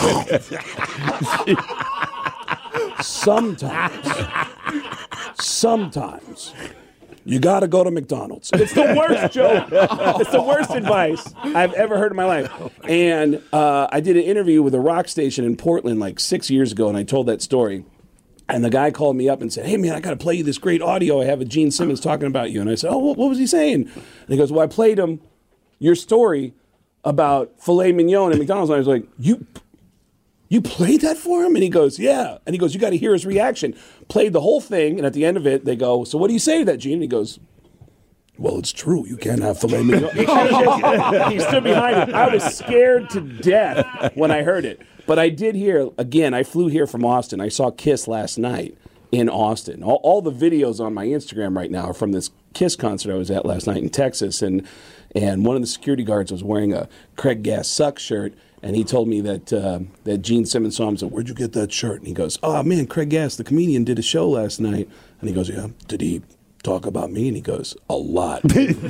Sometimes you got to go to McDonald's. It's the worst joke. It's the worst advice I've ever heard in my life. And I did an interview with a rock station in Portland like 6 years ago, and I told that story. And the guy called me up and said, hey, man, I got to play you this great audio I have of Gene Simmons talking about you. And I said, oh, what was he saying? And he goes, well, I played him your story about filet mignon at McDonald's. And I was like, you played that for him? And he goes, yeah. And he goes, you got to hear his reaction. Played the whole thing, and at the end of it, they go, so what do you say to that, Gene? And he goes, well, it's true. You can't have filet mignon. He stood behind it. I was scared to death when I heard it. But I did hear, again, I flew here from Austin. I saw Kiss last night in Austin. All the videos on my Instagram right now are from this Kiss concert I was at last night in Texas. And one of the security guards was wearing a Craig Gass Sucks shirt. And he told me that Gene Simmons saw him and said, where'd you get that shirt? And he goes, oh, man, Craig Gass, the comedian, did a show last night. And he goes, yeah, did he talk about me? And he goes, a lot.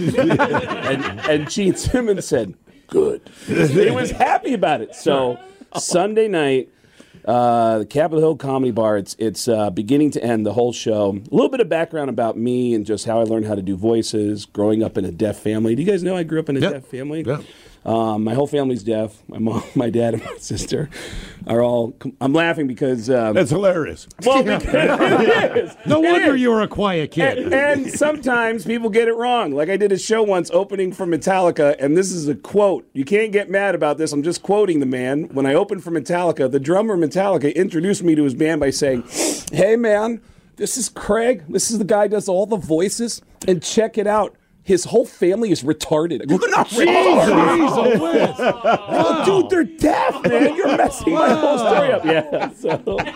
and Gene Simmons said, good. He was happy about it. So Sunday night, the Capitol Hill Comedy Bar, it's beginning to end, the whole show. A little bit of background about me and just how I learned how to do voices, growing up in a deaf family. Do you guys know I grew up in a deaf family? Yeah. My whole family's deaf. My mom, my dad, and my sister are all. I'm laughing because that's hilarious. Well, it is. No wonder you were a quiet kid. And sometimes people get it wrong. Like I did a show once opening for Metallica, and this is a quote. You can't get mad about this. I'm just quoting the man. When I opened for Metallica, the drummer of Metallica introduced me to his band by saying, "Hey, man, this is Craig. This is the guy who does all the voices, and check it out. His whole family is retarded." I go, they're not retarded. Oh, dude, they're deaf, man. You're messing my whole story up. Yeah. So.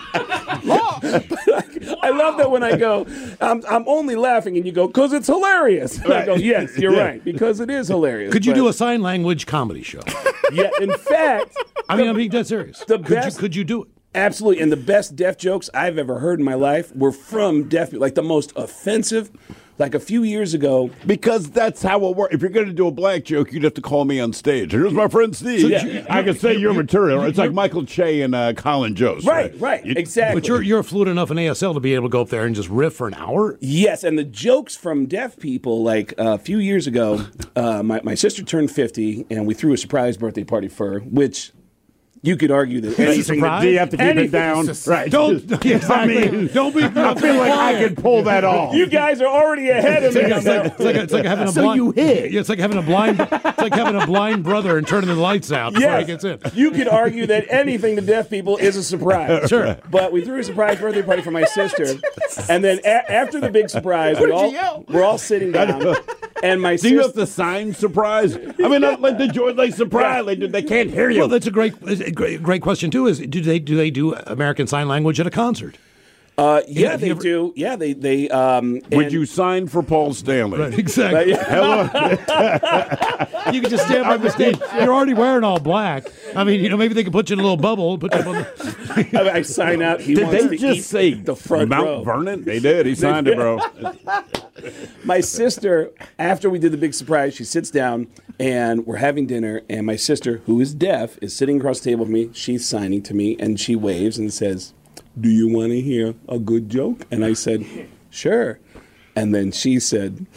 I love that when I go, I'm only laughing, and you go, because it's hilarious. And I go, yes, you're right, because it is hilarious. Could you do a sign language comedy show? Yeah, in fact. I'm being dead serious. Could you do it? Absolutely, and the best deaf jokes I've ever heard in my life were from deaf people. Like the most offensive, like a few years ago. Because that's how it works. If you're going to do a black joke, you'd have to call me on stage. Here's my friend Steve. So I can say your material. It's like Michael Che and Colin Jost. Right, exactly. But you're fluent enough in ASL to be able to go up there and just riff for an hour? Yes, and the jokes from deaf people, like a few years ago, my sister turned 50, and we threw a surprise birthday party for her, which... You could argue that anything that you have to keep it down. Right. Don't exactly. Don't be. I feel like I can pull that off. You guys are already ahead of me. It's like having a blind. So you hit. It's like having a blind. It's like having a blind brother and turning the lights out before he gets in. You could argue that anything to deaf people is a surprise. Sure. But we threw a surprise birthday party for my sister, and then after the big surprise, we're all sitting down. And my sister. Do you have to sign surprise? I mean, not like the joy, like surprise. They can't hear you. Well, that's a great question too. Is do they do American Sign Language at a concert? Yeah, they do. Yeah, they. Would you sign for Paul Stanley? Right, exactly. Hello. You can just stand by the stage. You're already wearing all black. I mean, maybe they could put you in a little bubble. Put you up on the... I sign out. Did they just say the front Mount row. Vernon? They did. He signed it, bro. My sister, after we did the big surprise, she sits down and we're having dinner. And my sister, who is deaf, is sitting across the table from me. She's signing to me, and she waves and says, "Do you want to hear a good joke?" And I said, "Sure." And then she said,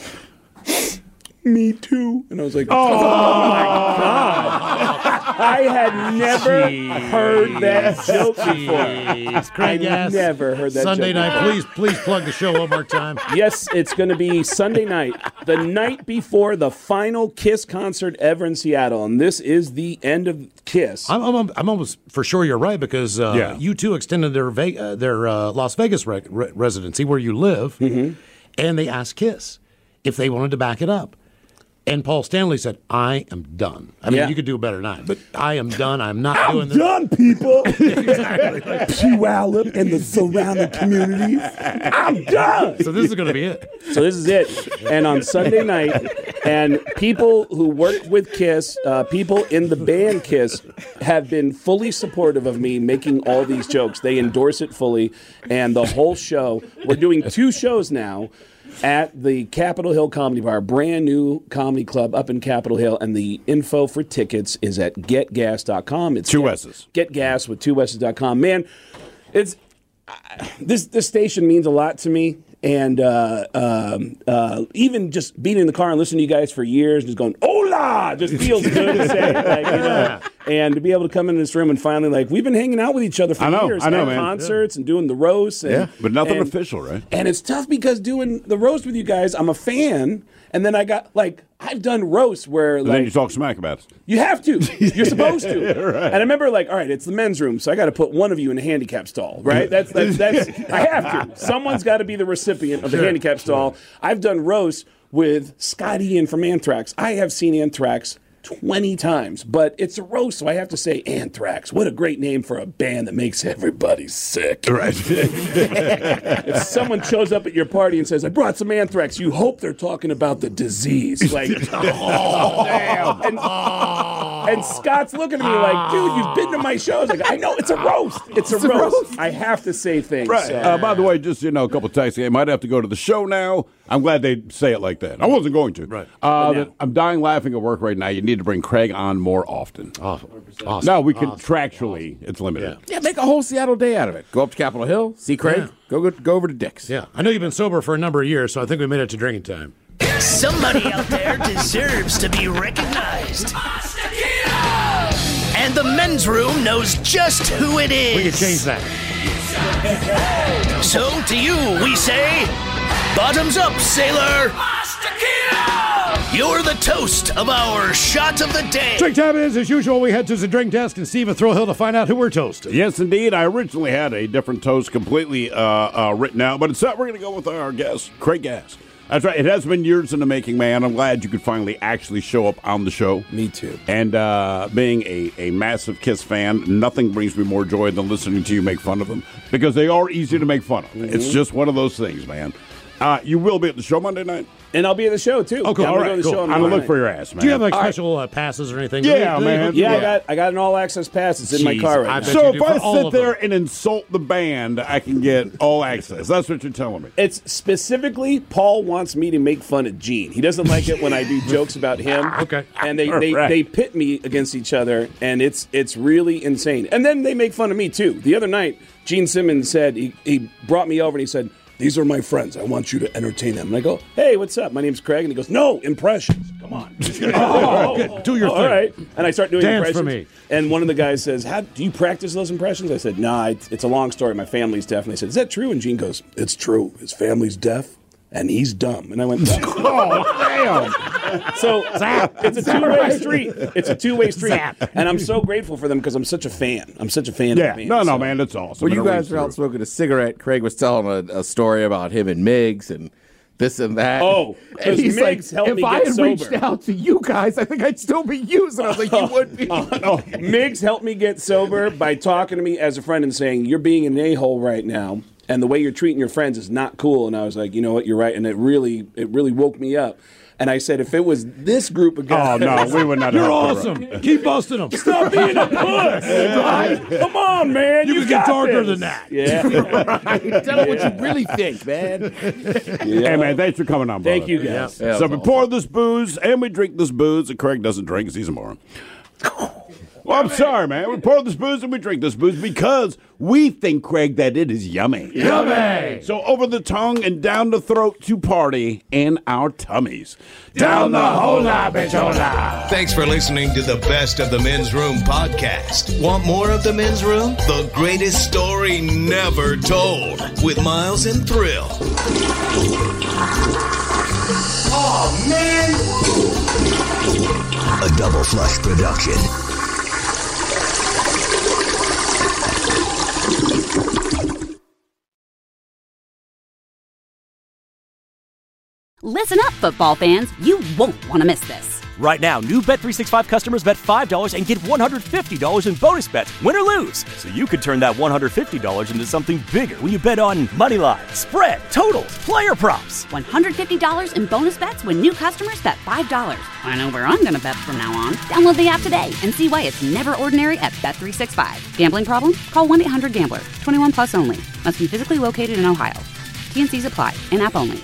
"Me too." And I was like, oh my God. I had never heard that joke before. Craig I never heard that Sunday joke. night, please plug the show one more time. Yes, it's going to be Sunday night, the night before the final Kiss concert ever in Seattle. And this is the end of Kiss. I'm almost for sure you're right, because U2 extended their Las Vegas residency where you live, and they asked Kiss if they wanted to back it up. And Paul Stanley said, I am done. I mean, you could do better than I, but I am done. I'm not doing this. I'm done, people. Exactly. Puyallup and the surrounding communities. I'm done. So this is going to be it. So this is it. And on Sunday night, and people who work with KISS, people in the band KISS, have been fully supportive of me making all these jokes. They endorse it fully. And the whole show, we're doing 2 shows now at the Capitol Hill Comedy Bar, brand new comedy club up in Capitol Hill, and the info for tickets is at getgas.com. It's 2 S's. Getgas with 2 S's.com. Man, it's this station means a lot to me. And even just being in the car and listening to you guys for years, just going, hola, just feels good to say. Like, you know, and to be able to come into this room and finally, like, we've been hanging out with each other for years. I know, at man. concerts and doing the roasts. And, but nothing official, right? And it's tough because doing the roast with you guys, I'm a fan. And then I got, like, I've done roasts where, And like, then you talk smack about it. you have to. You're supposed to. Right. And I remember, like, all right, it's the men's room, so I got to put one of you in a handicap stall, right? That's I have to. Someone's got to be the recipient of the handicap stall. I've done roasts with Scott Ian from Anthrax. I have seen Anthrax 20 times, but it's a roast, so I have to say Anthrax. What a great name for a band that makes everybody sick. Right. If someone shows up at your party and says, I brought some Anthrax, you hope they're talking about the disease. Like, oh, damn. And Scott's looking at me like, dude, you've been to my shows. Like, I know, it's a roast. It's a roast. I have to say things. Right. So. By the way, just, a couple texts. I might have to go to the show now. I'm glad they say it like that. I wasn't going to. Right. I'm dying laughing at work right now. You need to bring Craig on more often. Awesome. No, we contractually, it's limited. Yeah, make a whole Seattle day out of it. Go up to Capitol Hill, see Craig, go over to Dick's. Yeah. I know you've been sober for a number of years, so I think we made it to drinking time. Somebody out there deserves to be recognized. And the men's room knows just who it is. We can change that. So to you, we say, bottoms up, sailor. You're the toast of our shot of the day. Drink time is, as usual, we head to the drink desk and Steve at Thrill Hill to find out who we're toasting. Yes, indeed. I originally had a different toast completely written out, but instead we're going to go with our guest, Craig Gass. That's right. It has been years in the making, man. I'm glad you could finally actually show up on the show. Me too. And being a massive KISS fan, nothing brings me more joy than listening to you make fun of them, because they are easy to make fun of. Mm-hmm. It's just one of those things, man. You will be at the show Monday night? And I'll be at the show, too. Oh, cool. Yeah, All right, cool. I'm going to look for your ass, man. Do you have, like, special passes or anything? Yeah, man. Yeah, I got an all-access pass. It's in my car right now. So if I sit there and insult the band, I can get all access. That's what you're telling me. It's specifically, Paul wants me to make fun of Gene. He doesn't like it when I do jokes about him. Okay. And they pit me against each other, and it's really insane. And then they make fun of me, too. The other night, Gene Simmons said, he brought me over and he said, these are my friends. I want you to entertain them. And I go, hey, what's up? My name's Craig. And he goes, no, impressions. Come on. Do your thing. All right. And I start doing Dance impressions. for me. And one of the guys says, do you practice those impressions? I said, nah, it's a long story. My family's deaf. And I said, is that true? And Gene goes, it's true. His family's deaf, and he's dumb. And I went, oh, damn. So it's a two-way street. It's a two-way street. And I'm so grateful for them because I'm such a fan. I'm such a fan of the band. No, man, that's awesome. When you guys were out smoking a cigarette, Craig was telling a story about him and Miggs and this and that. Oh, and he's Miggs like, helped if me I get had sober. reached out to you guys, I think I'd still be using. I was like, you would be. Miggs helped me get sober by talking to me as a friend and saying, you're being an a-hole right now, and the way you're treating your friends is not cool. And I was like, you know what, you're right. And it really woke me up. And I said, if it was this group of guys... Oh, no, we would not. You're awesome. Keep busting them. Stop being a puss. Right? Come on, man. You can get darker than that. Yeah. Right. Tell them what you really think, man. Hey, man, thanks for coming on, brother. Thank you, guys. Yeah, so we pour this booze, and we drink this booze, and Craig doesn't drink because he's a moron. Well, I'm sorry, man. We pour this booze and we drink this booze because we think, Craig, that it is yummy. Yummy! So over the tongue and down the throat to party in our tummies. Down the hola, bichola! Thanks for listening to the Best of the Men's Room podcast. Want more of the Men's Room? The greatest story never told with Miles and Thrill. Oh, man. A Double Flush production. Listen up, football fans. You won't want to miss this. Right now, new Bet365 customers bet $5 and get $150 in bonus bets, win or lose. So you could turn that $150 into something bigger when you bet on moneyline, spread, totals, player props. $150 in bonus bets when new customers bet $5. I know where I'm going to bet from now on. Download the app today and see why it's never ordinary at Bet365. Gambling problem? Call 1-800-GAMBLER. 21 plus only. Must be physically located in Ohio. T&Cs apply. In-app only.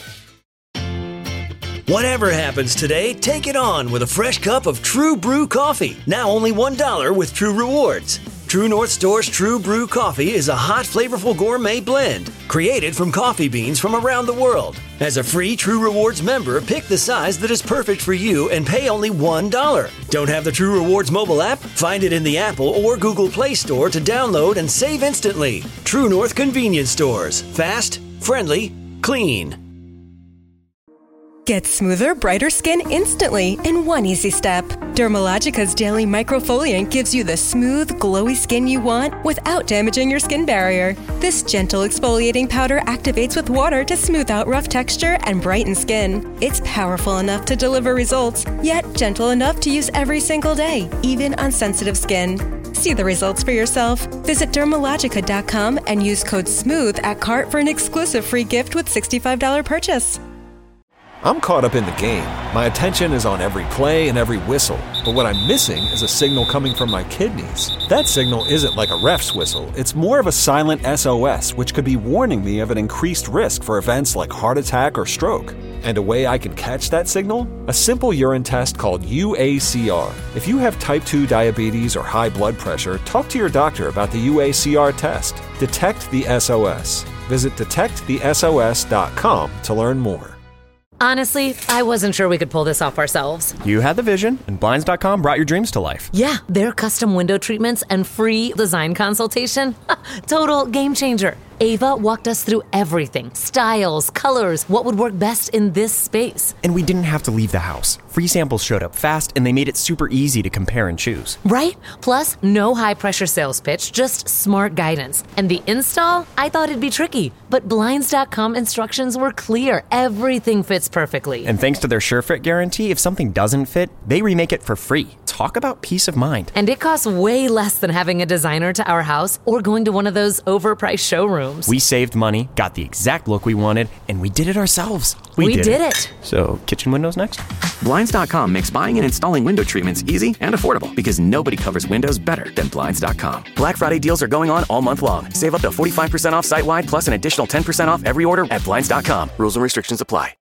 Whatever happens today, take it on with a fresh cup of True Brew coffee. Now only $1 with True Rewards. True North Store's True Brew coffee is a hot, flavorful gourmet blend created from coffee beans from around the world. As a free True Rewards member, pick the size that is perfect for you and pay only $1. Don't have the True Rewards mobile app? Find it in the Apple or Google Play Store to download and save instantly. True North Convenience Stores. Fast, friendly, clean. Get smoother, brighter skin instantly in one easy step. Dermalogica's Daily Microfoliant gives you the smooth, glowy skin you want without damaging your skin barrier. This gentle exfoliating powder activates with water to smooth out rough texture and brighten skin. It's powerful enough to deliver results, yet gentle enough to use every single day, even on sensitive skin. See the results for yourself. Visit Dermalogica.com and use code SMOOTH at cart for an exclusive free gift with $65 purchase. I'm caught up in the game. My attention is on every play and every whistle. But what I'm missing is a signal coming from my kidneys. That signal isn't like a ref's whistle. It's more of a silent SOS, which could be warning me of an increased risk for events like heart attack or stroke. And a way I can catch that signal? A simple urine test called UACR. If you have type 2 diabetes or high blood pressure, talk to your doctor about the UACR test. Detect the SOS. Visit detectthesos.com to learn more. Honestly, I wasn't sure we could pull this off ourselves. You had the vision, and Blinds.com brought your dreams to life. Yeah, their custom window treatments and free design consultation. Total game changer. Ava walked us through everything. Styles, colors, what would work best in this space. And we didn't have to leave the house. Free samples showed up fast, and they made it super easy to compare and choose. Right? Plus, no high-pressure sales pitch, just smart guidance. And the install? I thought it'd be tricky. But Blinds.com instructions were clear. Everything fits perfectly. And thanks to their SureFit guarantee, if something doesn't fit, they remake it for free. Talk about peace of mind. And it costs way less than having a designer to our house or going to one of those overpriced showrooms. We saved money, got the exact look we wanted, and we did it ourselves. We did it. So, kitchen windows next? Blinds.com makes buying and installing window treatments easy and affordable because nobody covers windows better than Blinds.com. Black Friday deals are going on all month long. Save up to 45% off site-wide plus an additional 10% off every order at Blinds.com. Rules and restrictions apply.